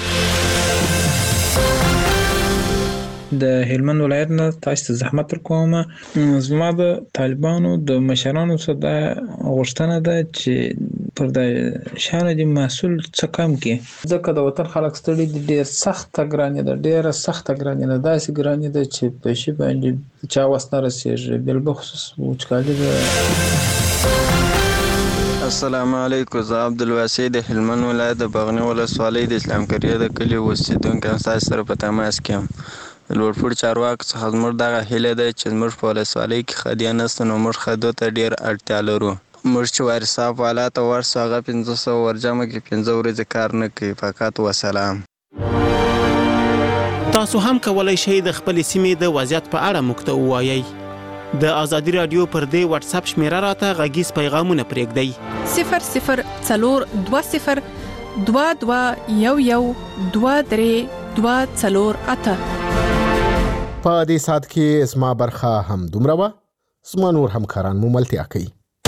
د هلمند ولایت نه تاسو ته زحمت ورکوم زما د طالبانو د مشرانو څخه دا غوښتنه ده چې پر د شانه د مسول څه کم کې ځکه د وطن خلک ستړي دي ډېر سخت ګرانې ده ډېره سخت ګرانې ده داسې ګرانې ده چې په شي باندې چا وس نه رسېږي بل بخصوص وچکالي ده. السلام علیکم زه عبدالواسع د هلمند ولایت د بغنی ولسوالۍ د اسلام کریه د کلي اوسېدونکی یم ستاسو سره په تماس کې یم. د لوړپوړ چارواکو څخه زموږ دغه هیله ده چې زموږ په ولسوالۍ کې خدیه نشته نو موږ خدو ته ډېر اړتیا لرو. موږ چې وارثاب والا ته ورسو هغه 500 ورجمع کې 5 ورځې کار نه کوي فقط وسلام. تاسو هم کولای شئ د خپل سیمې د وضعیت په اړه موږ ته ووایئ. د آزادي رادیو پر دې واتس اپ شمیره راته غږیز پیغامونه پرېږدئ 0020 22 11 23248. په دې سات کې اسما برخه هم دومره وه زما نور همکاران مو ملتیا کوي.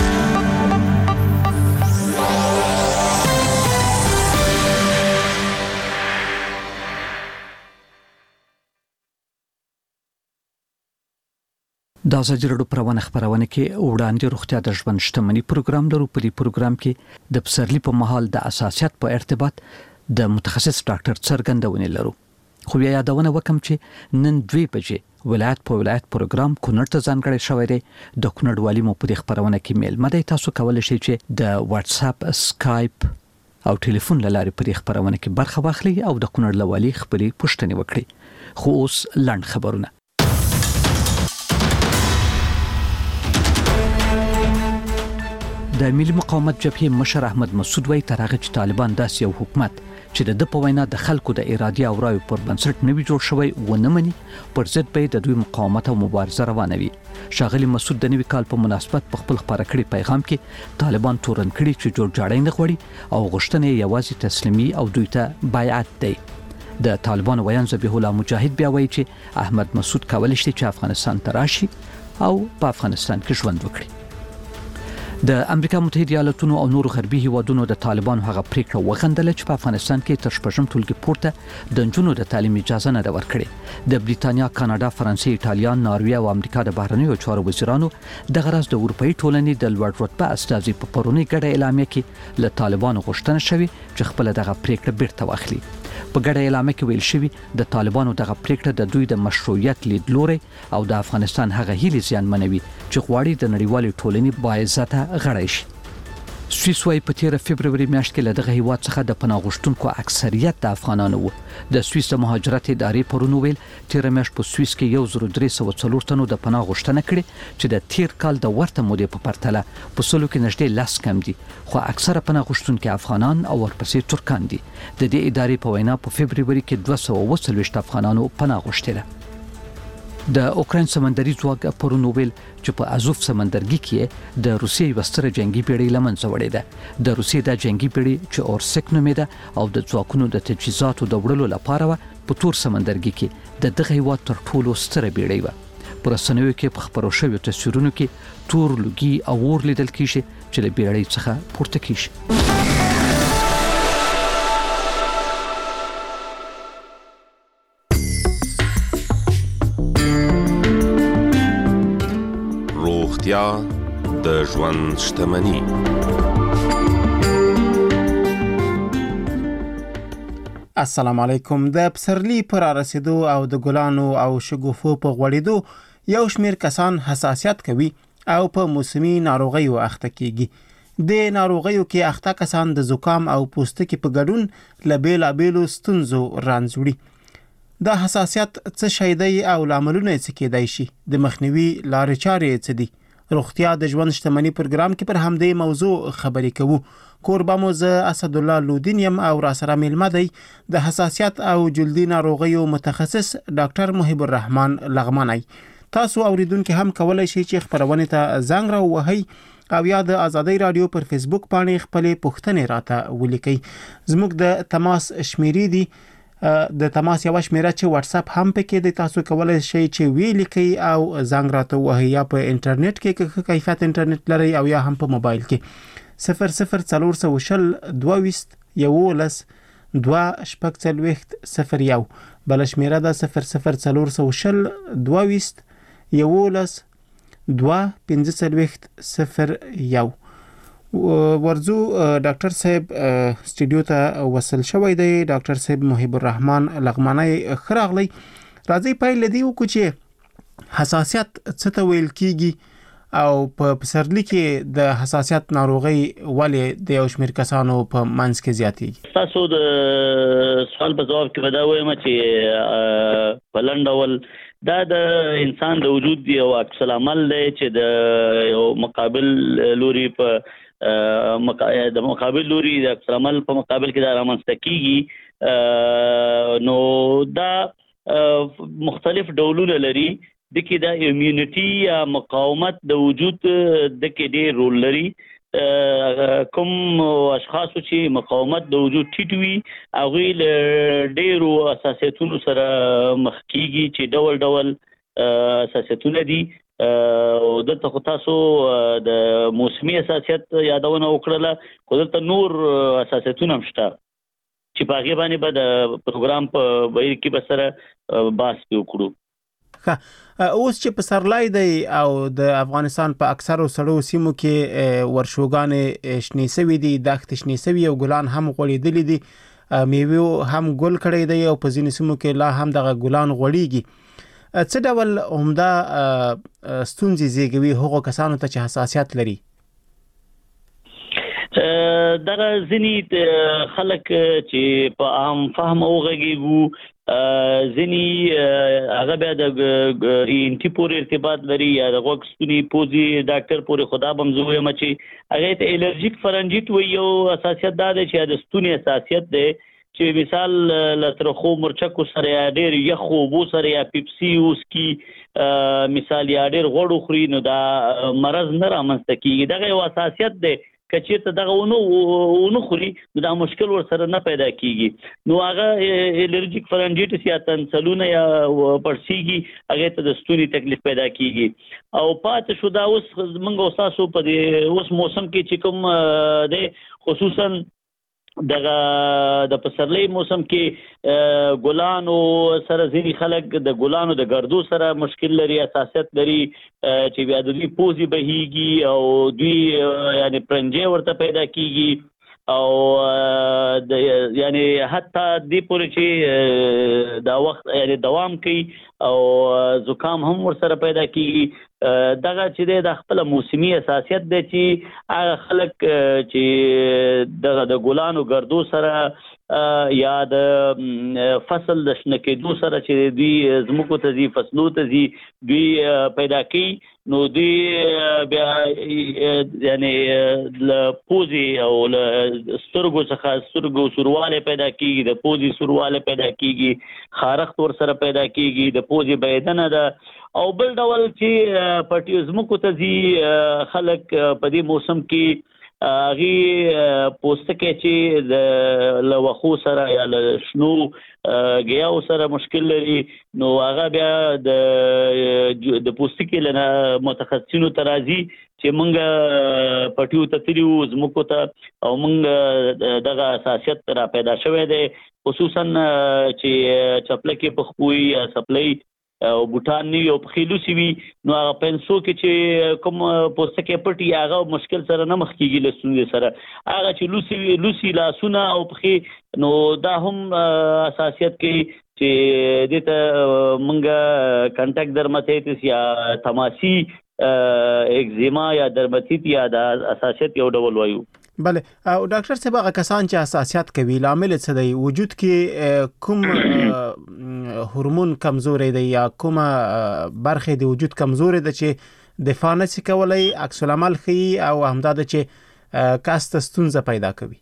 د ازادي راډیو پروانه خبرونه کې وړاندې روغتیا د ژوند شتمنۍ پروګرام لرو. په دې پروګرام کې د پسرلي په مهال د اساسیت په ارتباط د متخصص ډاکټر څرګندونه لرو. خو بیا یادونه وکم چې نن 2 بجې ولایت په ولایت پروګرام کونړ ته ځانګړی شوی دی. د کونړ والی مو په دې خبرونه کې میل مده تاسو کولای شئ چې د واتس اپ، اسکایپ او ټلیفون لارې په دې خبرونه کې برخه واخلئ او د کونړ لوالي خبري پوښتنه وکړئ. خو اوس لاند خبرونه. د ملي مقاومت جبهې مشر احمد مسعود وایي تر هغه چې طالبان داسې یو حکومت چې د په وینا د خلکو د ارادي او رایو پر بنسټ نوي جوړ شوی ونه مني پر ضد به د دوی مقاومت او مبارزه روانه وي. ښاغلي مسعود د نوي کال په مناسبت په خپل خبره کړي پیغام کې طالبان تورن کړي چې جوړ جاړی نه غوړي او غوښتنې یوازې تسلیمي او دوی ته بیعت دی. د طالبان ویان ذبیح الله مجاهد بیا وایي چې احمد مسعود کولای شي چې افغانستان ته راشي او په افغانستان کې ژوند وکړي. د امریکا متحده ایالاتونو او نورو غربي هیوادونو د طالبانو هغه پریکړه وغندله چې په افغانستان کې تر شپږم ټولګي پورته د نجونو د تعلیم اجازه نه ده ورکړې. د بریتانیا، کاناډا، فرانسې، ایټالیا، ناروې او امریکا د بهرنیو چارو وزیرانو د غرض د اروپאי ټولنې د لوړ رتبه استازي په پرونی ګډه اعلامیه کې له طالبانو غوښتنه شوې چې خپل دغه پریکړه بیرته واخلي. په ګډه اعلامیه کې ویل شوی د طالبانو دغه پریکړه د دوی د مشروعیت لیدلوري او د افغانستان هغه هیلې زیانمنوي چې غواړي د نړیوالې ټولنې باعزته غړی شي. سویس وايي په 13 فبرवरी میاشت کې له دغه هیواد څخه د پناه غوښتونکو اکثریت د افغانانو وو. د سویس د مهاجرت ادارې پرونی ویل 13 میاشت په سویس کې 1304 تنو د پناه غوښتنه کړې چې د تیر کال د ورته مودې په پرتله په سلو کې نږدې 10 کم دي، خو اکثره پناه غوښتونکو افغانان او ورپسې ترکان دي. د دې ادارې په وینا په فبرवरी کې 240 افغانانو پناه غوښتله. د اوکراین سمندري ځواک پرونی ویل چې په ازوف سمندرګي کې د روسیې وستره جنگي پیړۍ لمنځه وړې ده. د روسیې د جنگي پیړۍ چې اورسک نومېده او د ځواکونو د تجهیزاتو د وړلو لپاره په تور سمندرګي کې د دغه هیواد تر ټولو ستره پیړۍ و. پر رسنیو کې په خبرو شویو تصویرونو کې تور لوګي او اور لیدل کیږي چې له پیړۍ څخه پورته کیږي. د ژوند شتمني. السلام علیکم. د پسرلی پر رسیدو او د ګلانو او شګوفو په غوړېدو یو شمېر کسان حساسیت کوي او په موسمي ناروغیو اخته کیږي. د ناروغیو کې اخته کسان د زکام او پوستکي په ګډون له بیلابیلو ستونزو رنځ وړي. د حساسیت څه شی دی او لاملونه څه کېدای شي؟ د مخنیوي لارې چارې څه دي؟ روغتیا د ژوند شتمنۍ پروګرام کې پر همدې موضوع خبرې کوو. کوربه مو زه اسد الله لودین یم او را سره میلمه دی د حساسیت او جلدي ناروغیو متخصص ډاکټر محب الرحمن لغمانی. تاسو اوریدونکو هم کولای شئ چې خبرونه ته زنګ راوهئ او یا د ازادۍ رادیو پر فیسبوک باندې خپل پوښتنې راته ولیکئ. زموږ د تماس شمیرې دي د تماس یو شمیره چې واتس اپ هم پکې د تاسو کولای شئ چې ویل کی او زنګ راته وهي یا په انټرنیټ کې کیفیت انټرنیټ لري او یا هم په موبایل کې 00420 22 11 2 بل شمیره ده 00420 22 11 2 ورزو ډاکټر صاحب سټوډیو ته وصل شوی دی. ډاکټر صاحب محب الرحمن لغمانی خراغلی راځي پایل دی وکړو چې حساسیت څه ته ویل کیږي او په پسرلی کې د حساسیت ناروغي ولې د یو شمېر کسانو په منځ کې زیاتېږي. تاسو د سوال په جواب کې ودا وایم چې بلندول دا د انسان د وجود یو عکس العمل دی چې د یو مقابل لوري په د مقابل لوري د عکس العمل په مقابل کې دا رامنځته کیږي. نو دا مختلف ډولونه لري. د کې د امیونټي یا مقاومت د وجود د کې ډېر رول لري. کوم اشخاص چې مقاومت د وجود ټیټ وي هغوی له ډېرو اساسیتونو سره مخ کیږي چې ډول ډول اساسیتونه دي. او دلته خو تاسو د موسمي حساسیت یادونه وکړله، خو دلته نور حساسیتونه هم شته چې په هغې باندې به د پروګرام په بهیر کې به سره بحث وکړو. اوس چې په سرلای دی او د افغانستان په اکثرو سړو سیمو کې ورشوګانې شنې سوي دي، دښتې شنې سوي او ګلان هم غوړېدلي دي، میوه هم ګل کړی دی او په ځینې سیمو کې لا هم دغه ګلان غوړېږي. څه ډول عمده ستونزې زیږوي هغو کسانو ته چې حساسیت لري؟ دغه ځینې خلک چې په عام فهم وغږیږو، ځینې هغه بیا د انټي پورې ارتباط لري یا د غوږ ستوني پوزي ډاکټر پورې خدا به هم زه وایم چې هغې ته الرجیک فرنجیت وایي. یو حساسیت دا دی چې د ستوني حساسیت دی چې مثال له ترخو مرچکو سره یا ډېر یخو اوبو سره یا پیپسي وسکي مثال یا ډېر غوړ وخوري نو دا مرض نه رامنځته کېږي. دغه یو حساسیت دی، که چېرته دغه ونه خوري نو دا مشکل ورسره نه پیدا کېږي. نو هغه الرجیک فرنجیټس یا تنسلونه یا پړسېږي، هغې ته د ستوني تکلیف پیدا کېږي. او پاتې شو دا اوس موږ او ستاسو په دې اوس موسم کې چې کوم دی، خصوصا دغه د پسرلی موسم کې ګلانو سره ځینې خلک د ګلانو د ګردو سره مشکل لري، حساسیت لري چې بیا د دوی پوزې بهیږي او دوی یعنی پرنجې ورته پیدا کېږي او یعنی حتی دې پورې چې دا وخت یعنی دوام کوي او زکام هم ورسره پیدا کېږي. دغه چې دی د خپل موسمي حساسیت دی چې هغه خلک چې دغه د ګلانو ګردو سره یا د فصل د شنه کېدو سره چې دوی ځمکو ته ځي، فصلو ته ځي، دوی پیدا کوي، نو دوی بیا یعنی له پوزې او له سترګو څخه سترګو سوروالی پیدا کېږي، د پوزې سوروالی پیدا کېږي، خارښت ورسره پیدا کېږي، د پوزې بهیدنه ده. او بل ډول چې پټیو ځمکو ته ځي خلک په دې موسم کې هغې پوستکی چې له وښو سره یا له شنو ګیاو سره مشکل لري، نو هغه بیا د پوستکي له متخصصینو ته راځي چې موږ پټیو ته تللي وو ځمکو ته او موږ دغه حساسیت را پیدا شوی دی، خصوصا چې چپلکې پخپوي یا سپلۍ او بوټان نه وي او پښې لوڅې وي نو هغه پنسو کې چې کوم پوستکی پټي هغه مشکل سره نه مخ کېږي له ستونزې سره. هغه چې لوڅي لاسونه او پښې نو دا هم حساسیت کوي چې دې ته موږ کنټاکټ درماتایټس یا تماسي اگزیما یا درماتیت یا د حساسیت یو ډول وایو. بله او ډاکټر صاحب هغه کسان چې حساسیت کوي لامل څه دی؟ وجود کې کوم هورمون کمزوري دی یا کومه برخه د وجود کمزوري ده چې دفاع نشي کولای، عکس العمل ښیي او همدا ده چې کاسته ستونزه پیدا کوي؟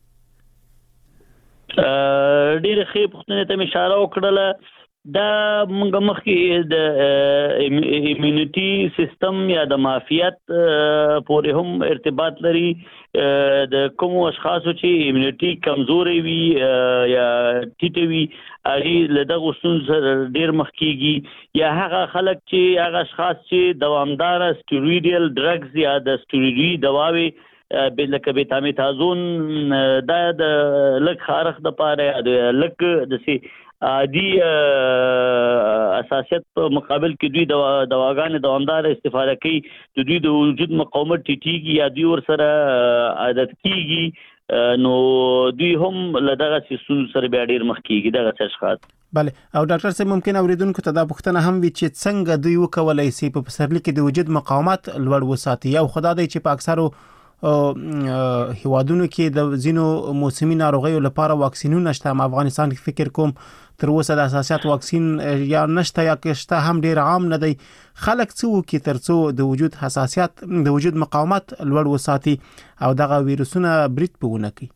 ډېرې ښې پوښتنې ته مې اشاره وکړله. دا موږ مخکې د ایمیونټي سیستم یا د معافیت پورې هم ارتباط لري. د کومو اشخاصو چې ایمیونټي کمزوري وي یا ټیټه وي هغې له دغو ستونزو سره ډېر مخ کېږي، یا هغه خلک چې هغه اشخاص چې دوامداره سټیرویډیل ډرګز یا د سټیرویډي دواوې لکه بیتامیتازون دا د لږ خارښت دپاره یا د لږ داسې عادي اساسیت په مقابل کې دوی دواګانې دوامداره استفاده کوي، د دوی د وجود مقاومت ټیټیږي یا دوی ورسره عادت کېږي، نو دوی هم له دغه ستونزو سره بیا ډېر مخ کېږي دغه اشخاص. بله او ډاکټر صاحب ممکن اوریدونکو ته دا پوښتنه هم وي چې څنګه دوی وکولی سي په پسرلي کې د وجود مقاومت لوړ وساتي؟ یو خدا دی چې په اکثرو هیوادونو کې د ځینو موسمي ناروغیو لپاره واکسینونه شته. افغانستان کې فکر کوم تر اوسه د حساسیت واکسین یا نشته یا که شته هم ډیر عام نه دی. خلک څه وکړي تر څو د وجود حساسیت د وجود مقاومت لوړ وساتي او دغه ویروسونه برید په ونه کوي؟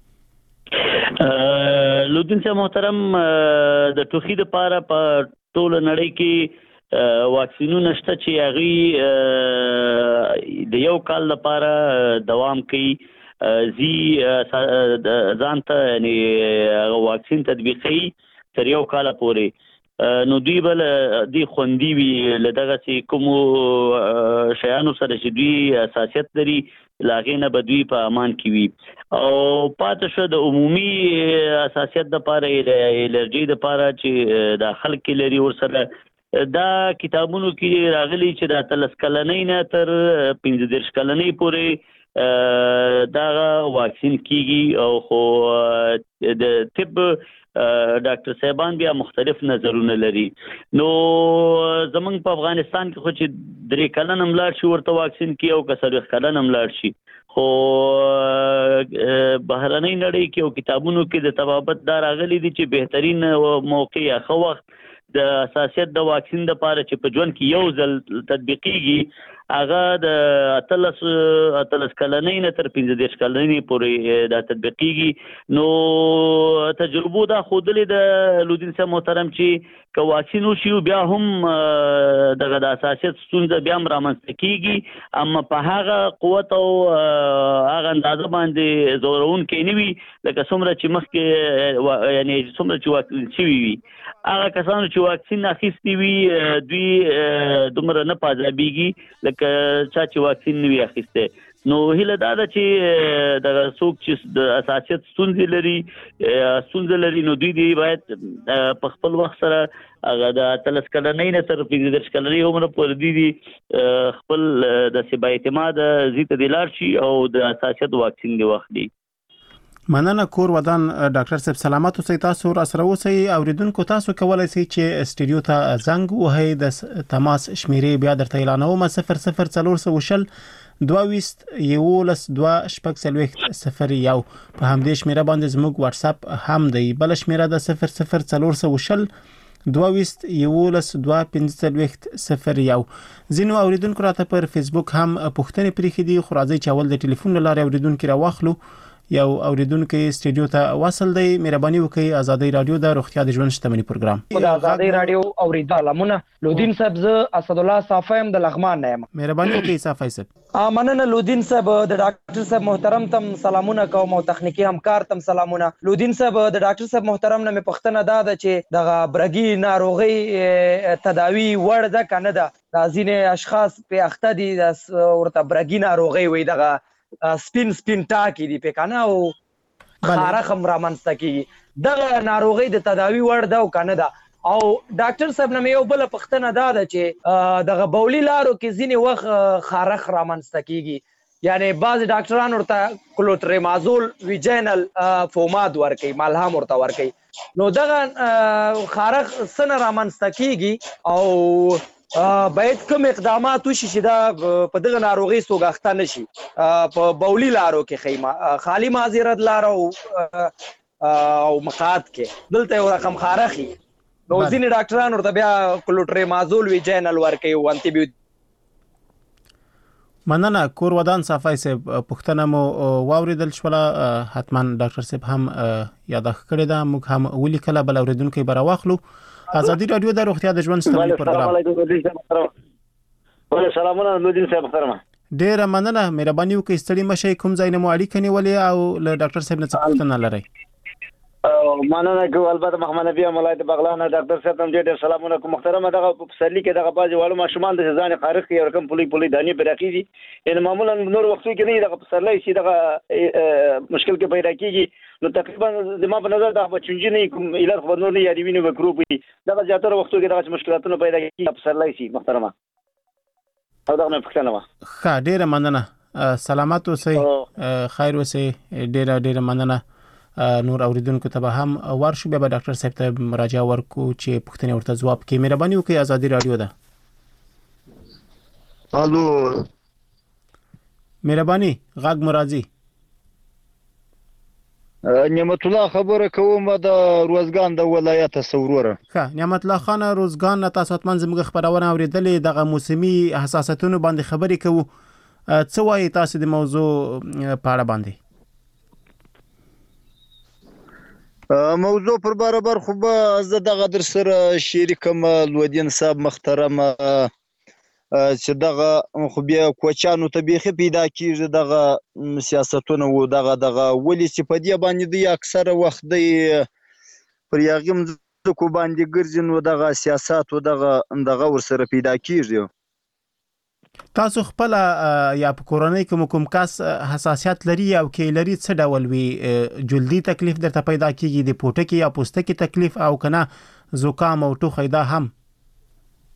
لودین صاحب محترم، د ټوخي لپاره په ټوله نړۍ کې واکسینونه شته چې هغوی د یو کال لپاره دوام کوي، ځان ته یعنی واکسین تطبیقوي تر یو کاله پورې، نو دوی به دوی خوندي وي له دغسې کومو شیانو سره چې دوی حساسیت لري، له هغې نه به دوی په امان کې وي. او پاتې شو د عمومي حساسیت دپاره الرجي دپاره چې دا خلک لري ورسره دا کتابونو کې راغلي چې د 13 کلنۍ نه تر 15 کلنۍ پورې دا واکسین کیږي او خو د طب ډاکټر صاحبان بیا مختلف نظرونه لري. نو زمونږ په افغانستان کې خو چې 3 کلن هم لاړ شي ورته واکسین کی او که 4 کلن هم لاړ شي، خو بهرنۍ نړۍ کې او کتابونو کې د طبابت دا راغلي دي چې بهترین موقع یا ښه وخت د حساسیت د واکسین لپاره چې په ژوند کې یو ځل تطبیقیږي هغه د 13 کلنۍ نه تر 15 کلنۍ پورې دا تطبیقیږي. نو تجربو دا ښودلې د لودین صاحب محترم چې که واکسین وشي بیا هم دغه د حساسیت ستونزه بیا هم رامنځته کیږي، اما په هغه قوت او هغه اندازه باندې زورونکې نه وي لکه څومره چې مخکې یعنی څومره چې واکسین شوي وي. هغه کسانو چې واکسین اخیستی وي دوی دومره نه پازابیږي لکه چا چې واکسین نه وي اخیسته. نو هیله دا ده چې دغه څوک چې د حساسیت ستونزه لري نو دوی باید په خپل وخت سره هغه د 13 کلنۍ نه تر 15 کلنۍ عمر پورې دي خپل د با اعتماد زیته دی لاړ شي او د حساسیت واکسین دی واخلي. مننه کور ودان ډاکټر صاحب سلامت اوسئ. تاسو را سره اوسئ. اوریدونکو تاسو کولای شئ چې استډیو ته زنګ وهئ. د تماس شمیرې بیا درته اعلانوم: 00420 22 11 2 په همدې شمیره باندې زموږ واتس اپ هم دی. بل شمیره د 00420 22 11 2 ځینو اوریدونکو راته پر فیسبوک هم پوښتنې پریښې دي، خو راځي چې اول د ټلیفون لارې اوریدونکو راواخلو. یو اوریدونکو استډیو ته وصل دی. مهرباني وکړئ. ازادي رادیو د روغتیا د ژوند شتمنۍ پروګرام د ازادي رادیو اوریدلمونه لودین صاحب ز اسد الله صافیم د لغمان نه یم. مهرباني وکړئ صافی صاحب. مننه لودین صاحب. د ډاکټر صاحب محترم تم سلامونه کوم او تخنیکی همکار تم سلامونه. لودین صاحب د ډاکټر صاحب محترم نه مې پوښتنه ده چې دغه برګي ناروغي تداوی وړ ده کنه ده. د ځینې اشخاص په اخته دي ورته برګي ناروغي وي، دغه سپین ټاکی دی په کنه او خارخ هم رامنځته کیږي. دغه ناروغي د تداوی وړ ده او کنه ده. او ډاکټر صاحب نه یو بل پوښتنه ده چې دغه بولی لارو کې ځینې وخت خارخ رامنځته کیږي، یعنی بعض ډاکټران ورته کلوټریمازول ویجینل فوماد ورکي، ملهم ورته ورکي. نو دغه خارخ سن رامنځته کیږي او باید کوم اقدامات وشي چې دا په دغه ناروغي سوګاخته نشي په بولی لارو کې خیمه خالی معذرت لارو او مقاد کې دلته یو رقم خارخي. نو ځینې ډاکټران ورته بیا کلوټریمازول ویجینل ورکي او انټي بیوټیک. مننه کور ودان صافی صاحب. پوښتنه مو واوریدل شوله، حتما ډاکټر صاحب هم یادښت کړې ده، موږ هم ولیکله. بل اوریدونکو به راواخلو. ازادي رادیو د روغتیا د ژوند شتمنۍ پروګرام. سلامونه لودین صاحب محترم. ډیره مننه. مهرباني وکړئ ستړي مشئ. کوم ځای نه مو اړیکه نیولې او له ډاکټر صاحب نه څه پوښتنه لرئ؟ مننه کوم. البته محمد نبی مولای د بغلان ډاکټر صاحب ته ډیر سلامونه کوم محترم. دغه په پسرلی کې دغه بازي والو ماشومان د ځان خارق یو رقم پولی دانی پرخیږي، ان معمولا نور وختو کې نه دغه پسرلی شي دغه مشکل کې پیدا کیږي. نو تقریبا زما په نظر دغه چونجي نه کوم الهر خبر نه یاري ویني وکروپي دغه زیاتره وختو کې دغه مشکلاتونه پیدا کیږي پسرلی شي محترمه. او دغه نه پښتنه وا ښه ډیره مننه. سلامات اوسئ، خیر اوسئ. ډیره مننه. نور اوریدونکو ته به هم ورشو، بیا به ډاکټر صاحب ته مراجعه ورکو چې پوښتنې ورته ځواب کړي. مهرباني وکړئ. ازادي رادیو ده. الو مهرباني غږ مو راځي. نعمت الله خبره کوم د روزګان د ولایت سوروره. ښه نعمت الله خان روزګان تاسو اتمن زموږ خبرونه اوریدلې. دغه موسمي حساسیتونو باندې خبرې کوو. څه وایي تاسو د موضوع په اړه باندې؟ موضوع پر برابر خو به زه دغه در سره شریکم لودین صاحب محترم چې دغه خو بیا کوچانو ته بیخي پیدا کیږي دغه سیاستونه و دغه ولی چې په دې باندې دی اکثره وخت دی پر یاغم کو باندې ګرځي نو دغه سیاست و دغه ور سره پیدا کیږي. تاسو خپل یا په کورنۍ کې کوم کس حساسیت لري او کې لري څه ډول وي جلدی تکلیف درته پیدا کیږي د پوټکی یا پوستکی تکلیف او کنه زکام او ټوخی دا هم؟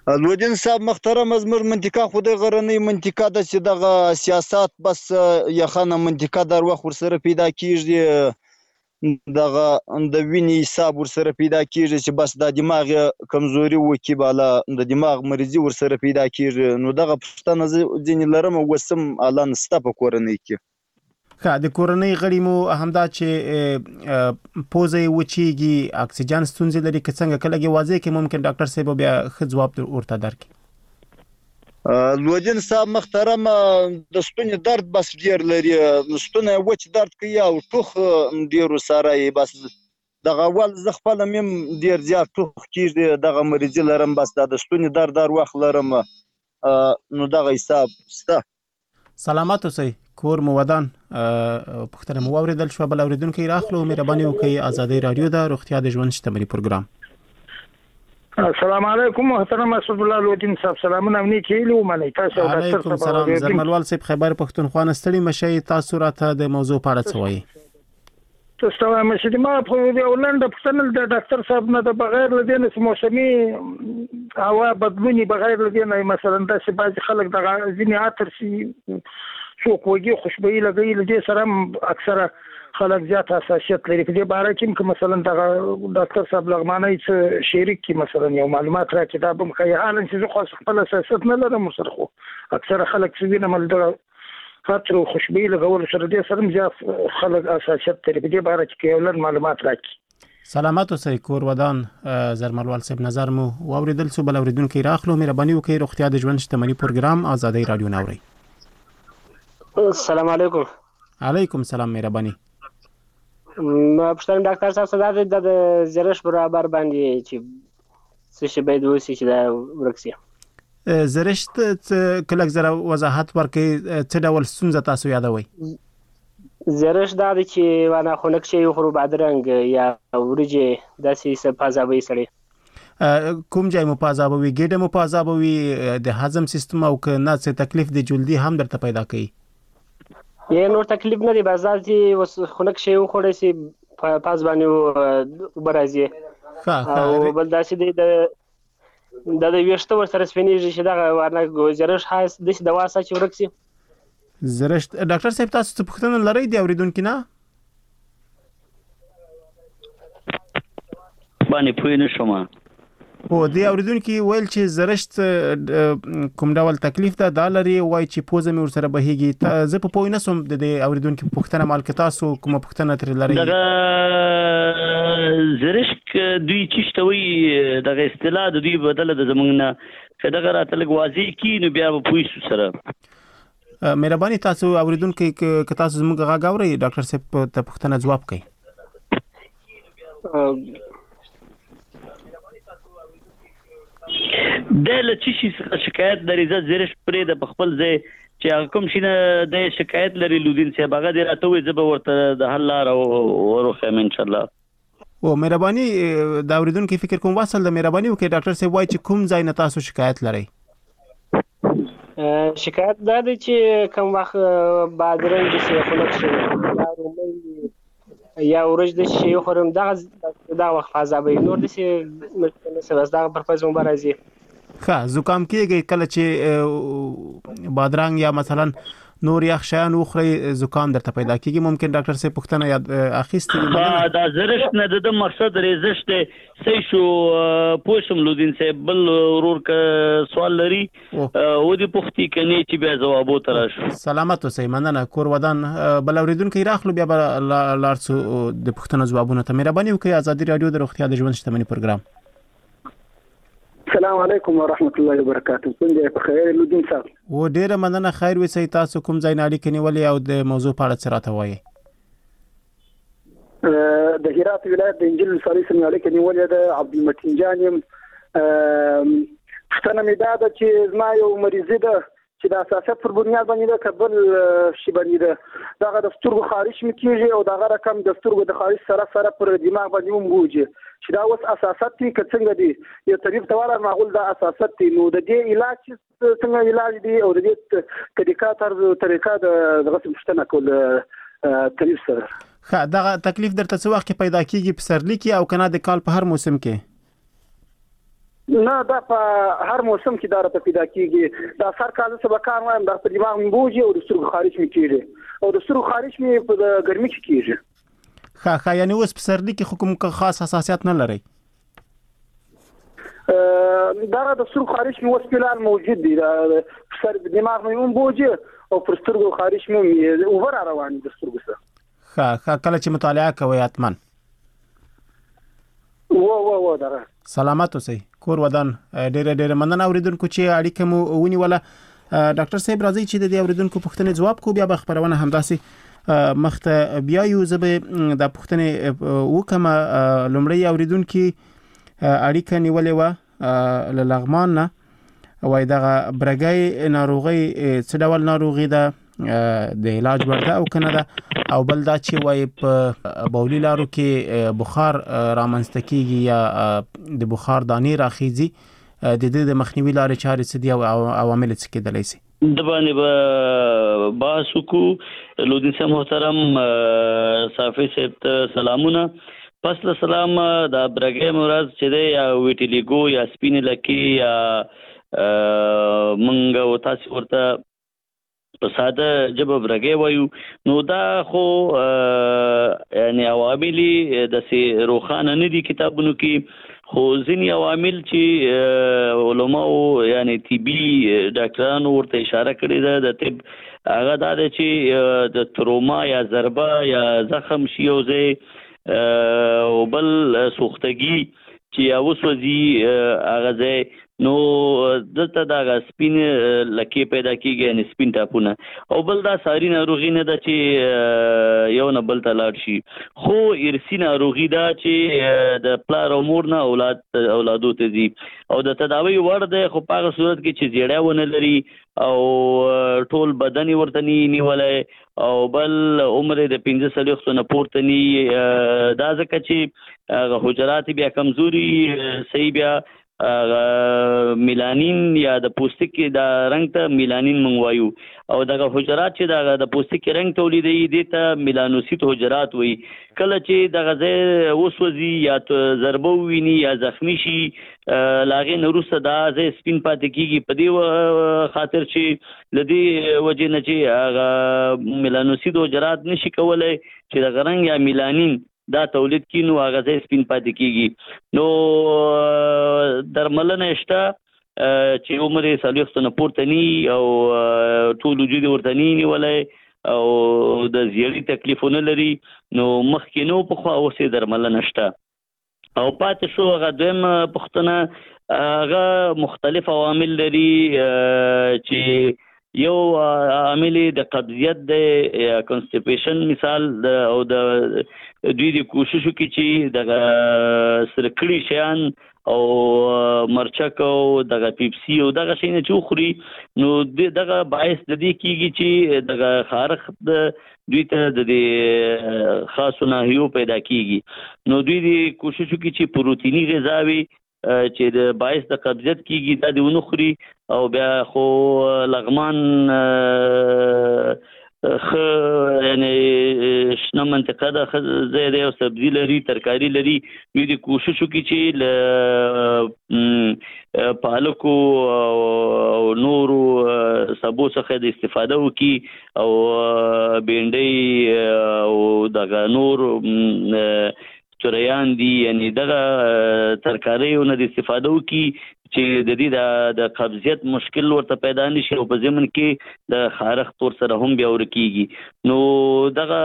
لودین صاحب محترم زموږ منطقه خو د غرنۍ منطقه ده چې دغه سیاست بس یخنه منطقه در وخت ورسره پیدا کیږي دغه د وینې حساب ورسره پیدا کیږي چې بس د دماغ کمزوري وکي بالا د دماغ مریضي ورسره پیدا کیږي نو دغه پښتنه ځینې لرم وسم اعلان ستا په کورنۍ کې د کورنۍ غړي مو همدا چې پوزه وچیږي اکسیجن ستونزې لري که څنګه کله کې واضح کې ممکن ډاکټر صاحب بیا ښه ځواب ورته درکړي لودین صاحب محترم د ستوني درد بس ډیر لري ستوني وچ درد کوي او ټوخ ډیر سره بس دغه اول زه خپل مم ډیر زیات ټوخ کیږي دغه مریضي لرم بس د ستوني درد وخت لرم نو دغه حساب ستا سلامات اوسئ کور مو ودان پښتنه مو اوریدل شو بل اوریدونکو راخلو مهرباني وکړئ آزادۍ رادیو دا روغتیا د ژوند شتمنۍ پروګرام السلام علیکم محترم اسد الله لودین صاحب سلامونه امني کیلو منی تاسو علیکم سلام زرملوال صاحب خبر پښتونخوا نستړي مشي تاسو راته د موضوع په اړه څه وایي تاسو مشه ما په یو لنډه پښتنه د ډاکټر صاحب نه د بغیر لدین موسمي هوا بدلونی بغیر لدین مثلا د بعض خلک د ځینې عطر سي څوک وږي خوشبوئی لګي لدې سره اکثره خلک زیات حساسیت لري په دې باره کې مثلا د ډاکټر صاحب لغمانه شریک کی مثلا یو معلومات را کتاب هم کوي حالن چې خو خپل حساسیت نه لرم سره خو اکثره خلک چې وینم د خاطر خوشبوئی لګول سره دې سره زیات خلک حساسیت لري په دې باره کې یو لږ معلومات راکړي سلامات اوسئ کور ودان زرملوال صاحب نظر مو واوریدل سو بل اوریدونکو راخلو مهرباني وکړئ روغتیا د ژوند شتمنۍ پروګرام آزادۍ رادیو ناوري السلام علیکم علیکم سلام مهرباني پښتون ډاکټر صاحب صدا د زرش برابر باندې چې څه شي باید وسی چې دا ورکسي زرشت کله زره وضاحت ورکړي څه ډول ستونزه تاسو یادوي زرش دا چې وانا خنک شي خو بادرنګ یا ورجه داسې سپازابي سړي کوم ځای مو پازابوي ګډه مو پازابوي د هضم سیستم او نه څه تکلیف د جلدی هم درته پیدا کوي یې نور تکلیف نه دی بازار چې وس خنک شي خوړې سي پاز باندې برازي او بل داسې دی د ویشته ور سره سپینیږي چې دا ورنه زرش حاس د دوا سره ورکسي زرش ډاکټر صاحب تاسو څه پوښتنه لرئ دی اوریدونکو نه باندې پوه نه شوم او دی اوریدونکو ویل چې زرشت کوم ډول تکلیف ده دا لري وای چې پوزه مې ورسره بهيږي زه په پوه نه سوم د اوریدونکو پوښتنه مال کې تاسو کوم پوښتنه تر لري دغه زرشک دوی چشتوي دغه اصطلاح د دوی بدله د زمونږ نه دغه راته لګ واضح کی نو بیا په پوي سره مهرباني تاسو اوریدونکو که تاسو زموږ غږ اورئ ډاکټر صاحب ته پوښتنه جواب کړئ د لچشي شکایت لري زرش پرې د خپل ځای چې کوم شي نه د شکایت لري لودین صاحب هغه د راته وي زب ورته د حل لار او ورخم ان شاء الله او مهرباني دا اوریدونکو فکر کوم واصل د مهرباني وکړي ډاکټر صاحب وایي چې کوم ځای نه تاسو شکایت لري شکایت دا دی چې کوم وخت بادرنګ شي خلک شي یا ورج د شي خورم دا وخت فازابې نور د شي مثلا دا پرپز مبارزي ښه زکام کېږي کله چې بادرنګ یا مثلا نور یخ شیان وخوري زکام درته پیدا کیږي ممکن ډاکټر صاحب پوښتنه یاد اخیستې دا زرش نه د مقصد ريزشت سې شو پوښم لودین صاحب بل ورور ک سوال لري و دې پوښتې کني چې بیا جواب وتراشو سلامت اوسئ مننه کور ودان بل اوریدونکو راخلو بیا لارڅو د پوښتنه جوابونه ته مهرباني وکړئ آزادۍ رادیو د روغتیا د ژوند شتمنۍ پروګرام السلام علیکم ورحمت الله وبرکاته څنګه په خیر لودین صاحب و ډیره مننه خیر وي سي تاسو کوم ځای نه اړیکې نیولې او د موضوع په اړه څه راته وایي د هرات ولایت د انجیل صالح سره اړیکې نیولې د عبدالمتین جان يم څنګه مې دا چې زما یو مریض ده چې د اساسات پر بنیاد باندې د کبل شی باندې دا د سترګو خارج مکیږي او دا رقم د سترګو د خارج سره پر دماغ باندې موجي چې دا اوس اساسات دي څنګه دي یو طبيب تواله معقول دا اساسات دي نو د دې علاج څنګه علاج دي او د دې طریقه د غسل پښتنه کول طبيب سره ښه دا تکلیف درته څه وخت پیدا کیږي په سرلی کې او کنه د کال په هر موسم کې نه دا په هر موسم کې دا راته پیدا کیږي دا سر کال سبقان وایم دا په دماغ مې بوجي او د سترګو خارج مې کیږي او د سترګو خارج مې په ګرمي کې کیږي ښه یعنی اوس په سردي کې کوم خاص حساسیت نه لري دا د سترګو خارج مې اوس فعال موجود دي دا سر دماغ مې بوجي او پر سترګو خارج مې اوور روان دي سترګو سره ښه کله چې مطالعه کوي اتمن و دا سلامات اوسئ کور ودان ډېر مننه اوریدونکو چې اړیکه مو ونیوله ډاکټر صاحب راځي چې د دې اوریدونکو پوښتنې ځواب کو بیا به خبرونه همداسې مخته بیا یو زبه د پوښتنې وکم لومړی اوریدونکو اړیکه نیولې و له لغمان نه وای دغه برګي ناروغي څه ډول ناروغي ده د علاج ورته او کنه ده او بل دا چې وای په بولی لارو کې بخار رامنځته کیږي یا د بخار دانې راخیږي د دې د مخنیوي لارې چارې څه دي او عوامل څه کېدلی شي د باندې به باسکو لودین سم محترم صافي صاحب سلامونه پس له سلام د برګي مراد چې دی یا ویټیلیګو یا سپین لکی یا منګ او تاسو ورته په ساده جبه برګي وایو نو دا خو یعنی عوامل د سي روخانه نه دي کتابونو کې خو ځینی عوامل چې علماء یعنی طبي ډاکټرانو ورته اشاره کړې ده د طب هغه دا چې د تروما یا ضربه یا زخم شي او زه او بل سوختګي چې اوسوځي هغه نو دلته دا سپین لکې پیدا کیږي یعنی سپین ټاپونه او بل دا ساری ناروغي نه ده چې یو نه بل ته لاړ شي خو ارثي ناروغي ده چې د پلار او مور نه اولادو ته ځي او د تداوی وړ ده خو په هغه صورت کې چې زیړه ونه لري او ټول بدن ورته نیولای او بل عمر د 15 نه پورته ني دا ځکه چې حجرات بیا کمزوري صحیح بیا میلانین یا د پوستکي د رنگ ته میلانین منوایو او دغه حجرات چې د پوستکي رنگ تولیدوي دي ته میلانوسیت حجرات وي کله چې دغه ځای وسوځي یا ضربه ویني یا زخمی شي لاغې نورسته دا ځای سپین پاتې کیږي په دې خاطر چې لدی وجه نه چې میلانوسیت حجرات نشي کولای چې د رنگ یا میلانین دا تولید کینو هغه ځای سپین پاتې کیږي نو درملنه شته چې عمر 40 نه پورته ني او ټول وجود ورته ني ولای او د زیړی تکلیفونه لري نو مخکې نو په خو اوسې درملنه شته او پاتې شو هغه دویم پښتنه هغه مختلف عوامل لري چې یو عامل د قبضیت د کنسټیپیشن مثال او د دوی د کوششو کې چې د سرکړی شیان او مرچک او دغه پیپسي او دغه شي نه چوخري نو دغه باعث د دې کیږي چې دغه خارخ د دوی ته د خاصو ناحیو پیدا کیږي نو دوی د کوششو کې چې پروتینی غذاوي چې د باعث د قبضیت کیږي دا د ونخري او بیا خو لغمان یعنی شنه منطقه ده زیاده او سبزی لري ترکاری لري دوی د کوششو کې چې پالکو او نورو سبو څخه د استفاده وکي او بینډي او دغه نور چریان دي یعنی دغه ترکاریونه د استفاده وکي چې د دې د قبضیت مشکل ورته پیدا نشي او په ضمن کې د خارخ تور سره هم بیا ورکیږي نو دغه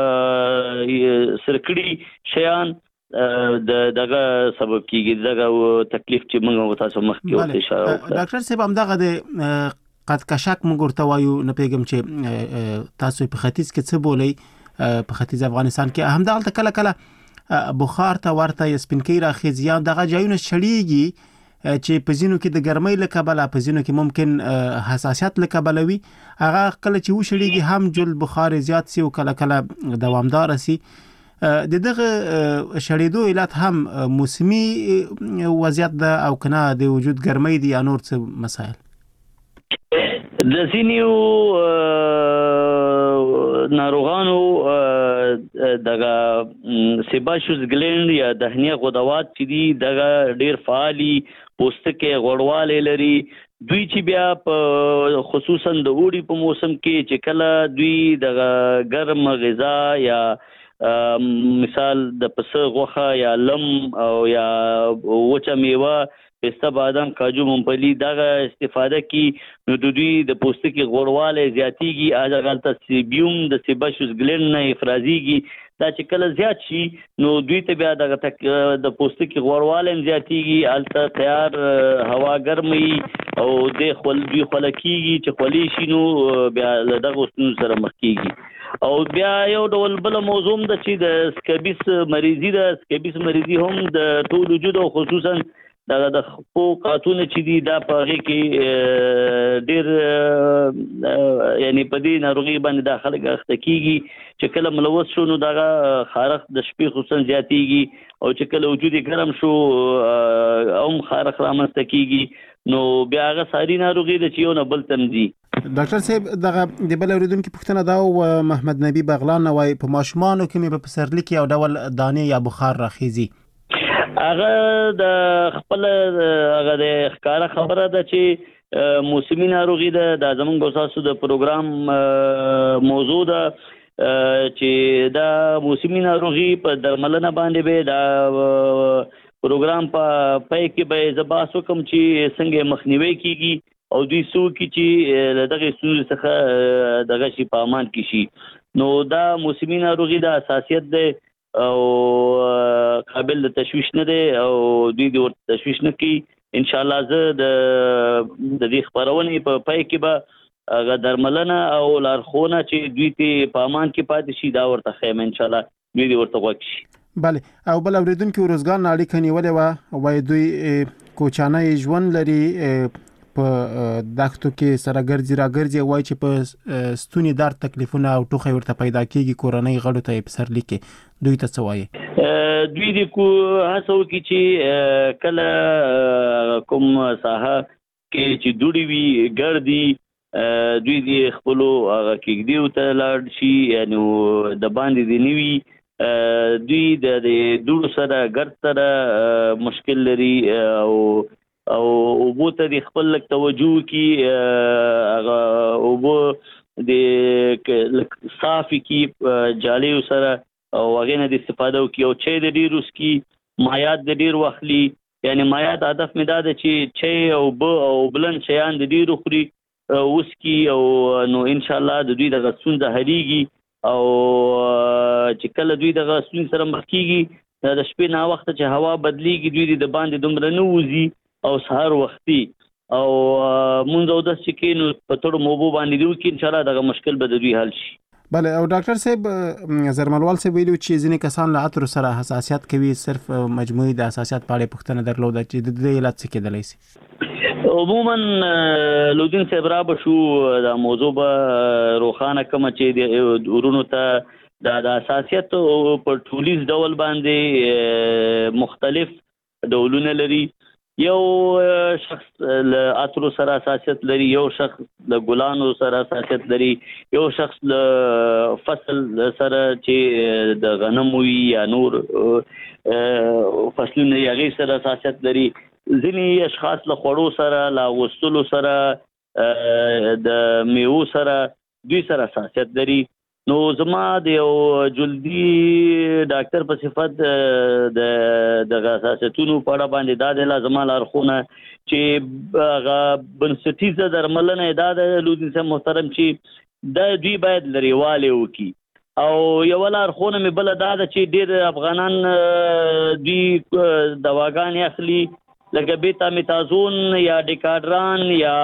سرکړي شیان دغه سبب کیږي دغه تکلیف چې موږ تاسو مخکې ورته اشاره وکړه ډاکټر صاحب هم دغه د قد کشک موږ ورته وایو نه پیګم چې تاسو په ختیځ کې څه بولئ په ختیځ افغانستان کې هم دغه کله کله بخار ته ورته سپینکی راخیږي یا دغه ځایونه شړیږي چې په ځینو کې د ګرمۍ له کبله په ځینو کې ممکن حساسیت له کبله وي هغه کله چې وشړیږي هم جل بخار زیات سي او کله کله دوامدار سي د دغه شړېدو علت هم موسمي وضعیت ده او کنه د وجود ګرمۍ دي یا نور څه مسایل د ځینو ناروغانو دغه سیباشوس ګلینډ یا دهنیه غدوات چې دي دغه ډیر فعالي پوستکي غوړوالی لري. دوی چې بیا په خصوصا د اوړي په موسم کې چې کله دوی دغه ګرم غذا یا مثال د پسه غوښه یا لم او یا وچه میوه پسته بادام کاجو ممپلی دغه استفاده کی نو د دوی د پوستکي غوړوالی زیاتیږي. هغه سیبیوم د سیباشوس ګلینډ نه افرازیږي. دا چې کله زیات شي نو دوی ته بیا د پوستکي غوړوالی زیاتیږي. هلته تیار هوا ګرمي او دوی خوله کیږي چې خولې شي نو بیا له دغه ستونزو سره مخ کیږي. او بیا یو ډول بل موضوع ده چې د سکیبیس مریضي ده. سکیبیس مریضي هم د ټول وجود او خصوصا دغه د خپو قاتونه چې دي دا په هغې کې ډېر یعنې په دې ناروغي باندې دا خلک اخته کېږي چې کله ملوث شو نو دغه خارښ د شپې خصوصا زیاتېږي او چې کله وجود یې ګرم شو هم خارښ رامنځته کېږي نو بیا هغه ساري ناروغي ده چې یو نه بل ته ځي. ډاکټر صاحب دغه د بل اورېدونکي پوښتنه دا و محمد نبي بغلان نه وایي په ماشومانو کې مې په پسرلي کې یو ډول دانې یا بخار راخیږي. هغه د خپل هغه د ښکاره خبره ده چې موسمي ناروغي ده. دا زموږ تاسو د پروګرام موضوع ده چې دا موسمي ناروغي په درملنه باندې به دا پروګرام په پای کې به زه بحث وکړم چې څنګه مخنیوي کیږي او دوی څوک چې دغه ستونزې څخه دغه شي په امان کې شي. نو دا موسمي ناروغي د حساسیت ده او قابل د تشویش نه دی او دوی د ورته تشویش نه کوي. ان شاء الله زه د دې خبرونې په پای کې به هغه درملنه او لارښوونه چې دوی ته په امان کې پاتې شي دا ورته ښیم ان شاء الله دوی دې ورته غوږ شي. بله او بل اورېدونکي روزګان اړیکه نیولې وه وایي دوی کوچانی ژوند لري په دښتو کې سره ګرځي راګرځي وایي چې په ستوني درد تکلیفونه او ټوخی ورته پیدا کېږي کورنۍ غړو ته یې پسرلي کې دوی ته څه وایي؟ دوی د هڅه وکړي چې کله کوم ساحه کې چې دوړې وي ګردي دوی د خپلو هغه کېږدیو ته لاړ شي یعنې د باندې دې نه وي. دوی د دوړو سره ګرد سره مشکل لري او اوبو ته د خپل لږ توجه کی هغه اوبو د صافي کی جالیو سره او هغې نه د استفاده وکړي او چای د ډېر وڅښي مایعات د ډېر واخلي. یعنې مایعات هدف مې دا ده چې چای او اوبه او بلند شیان د ډېر وخوري وڅښي او نو انشاءالله د دوی دغه ستونزه حلیږي او چې کله دوی دغه ستونزې سره مخ کېږي د شپې ناوخته چې هوا بدلیږي دوی د باندې دومره نه وځي او سهار وختي او مونږ او داس چې کې نو په تړو موبو باندې دی کې ان شاء الله دغه مشکل به د دوی حل شي. بله او ډاکټر صاحب زرملوال صاحب ویلو چې ځینې کسان له عطرو سره حساسیت کوي صرف مجموعي د حساسیت په اړه پوښتنه درلوده چې د دې علت څه کېدلی شي؟ عموما لودین صاحب را به شو دا موضوع به روښانه کړم چې د ورونو ته د حساسیت په ټولیز ډول باندې مختلف ډولونه لري. یو شخص له عطرو سره حساسیت لري، یو شخص له ګلانو سره حساسیت لري، یو شخص له فصل سره چې د غنم وي یا نور فصلونه یې هغې سره حساسیت لري. ځینې اشخاص له خوړو سره له اغوستلو سره د میوو سره دوی سره حساسیت لري. نو زما د یو جلدي ډاکټر په صفت د حساسیتونو په اړه باندې دا دی زما لارښوونه چې هغه بنسټیزه درملنه دا د لودین صاحب محترم چې دا دوی باید لرېوالی وکړي. او یوه لارښوونه مې بله دا ده چې ډېر افغانان دوی دواګانې اخلي لکه بیتامیتازون یا ډیکاډران یا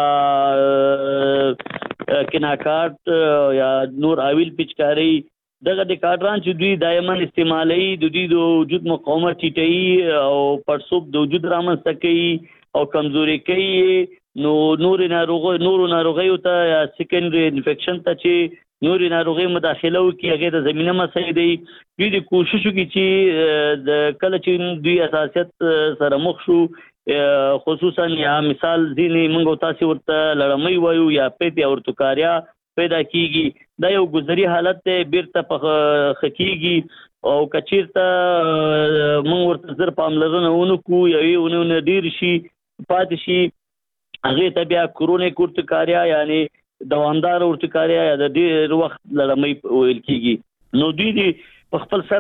کناکارت یا نور اویل پچکاری. دغه ډیکاډران چې دوی دایما استعمالوي د دوی د وجود مقاومت ټیټوي او پړسوب د وجود رامنځته کوي او کمزوري کوي. نو نورو ناروغیو ته یا سیکنډري انفیکشن ته چې نورې ناروغۍ مداخله وکړي هغې ته زمینه مسایل دی. دوی د کوشش وکړي چې کله چې دوی حساسیت سره مخ شو خصوصا یا مثال ځینې موږ تاسو ورته لړمۍ وایو یا پیټ یا ورتکاریا پیدا کیږي دا یو ګذري حالت دی بیرته په خکېږي او کچیرته موږ ورته زر پاملرنه ونکو یوونه ډیر شي پاتې شي هغه ته بیا کرونیک ورتکاریا یعنی دوامدار ورتکاریا یا د ډیر وخت لړمۍ ویل کیږي نو دوی په خپل سر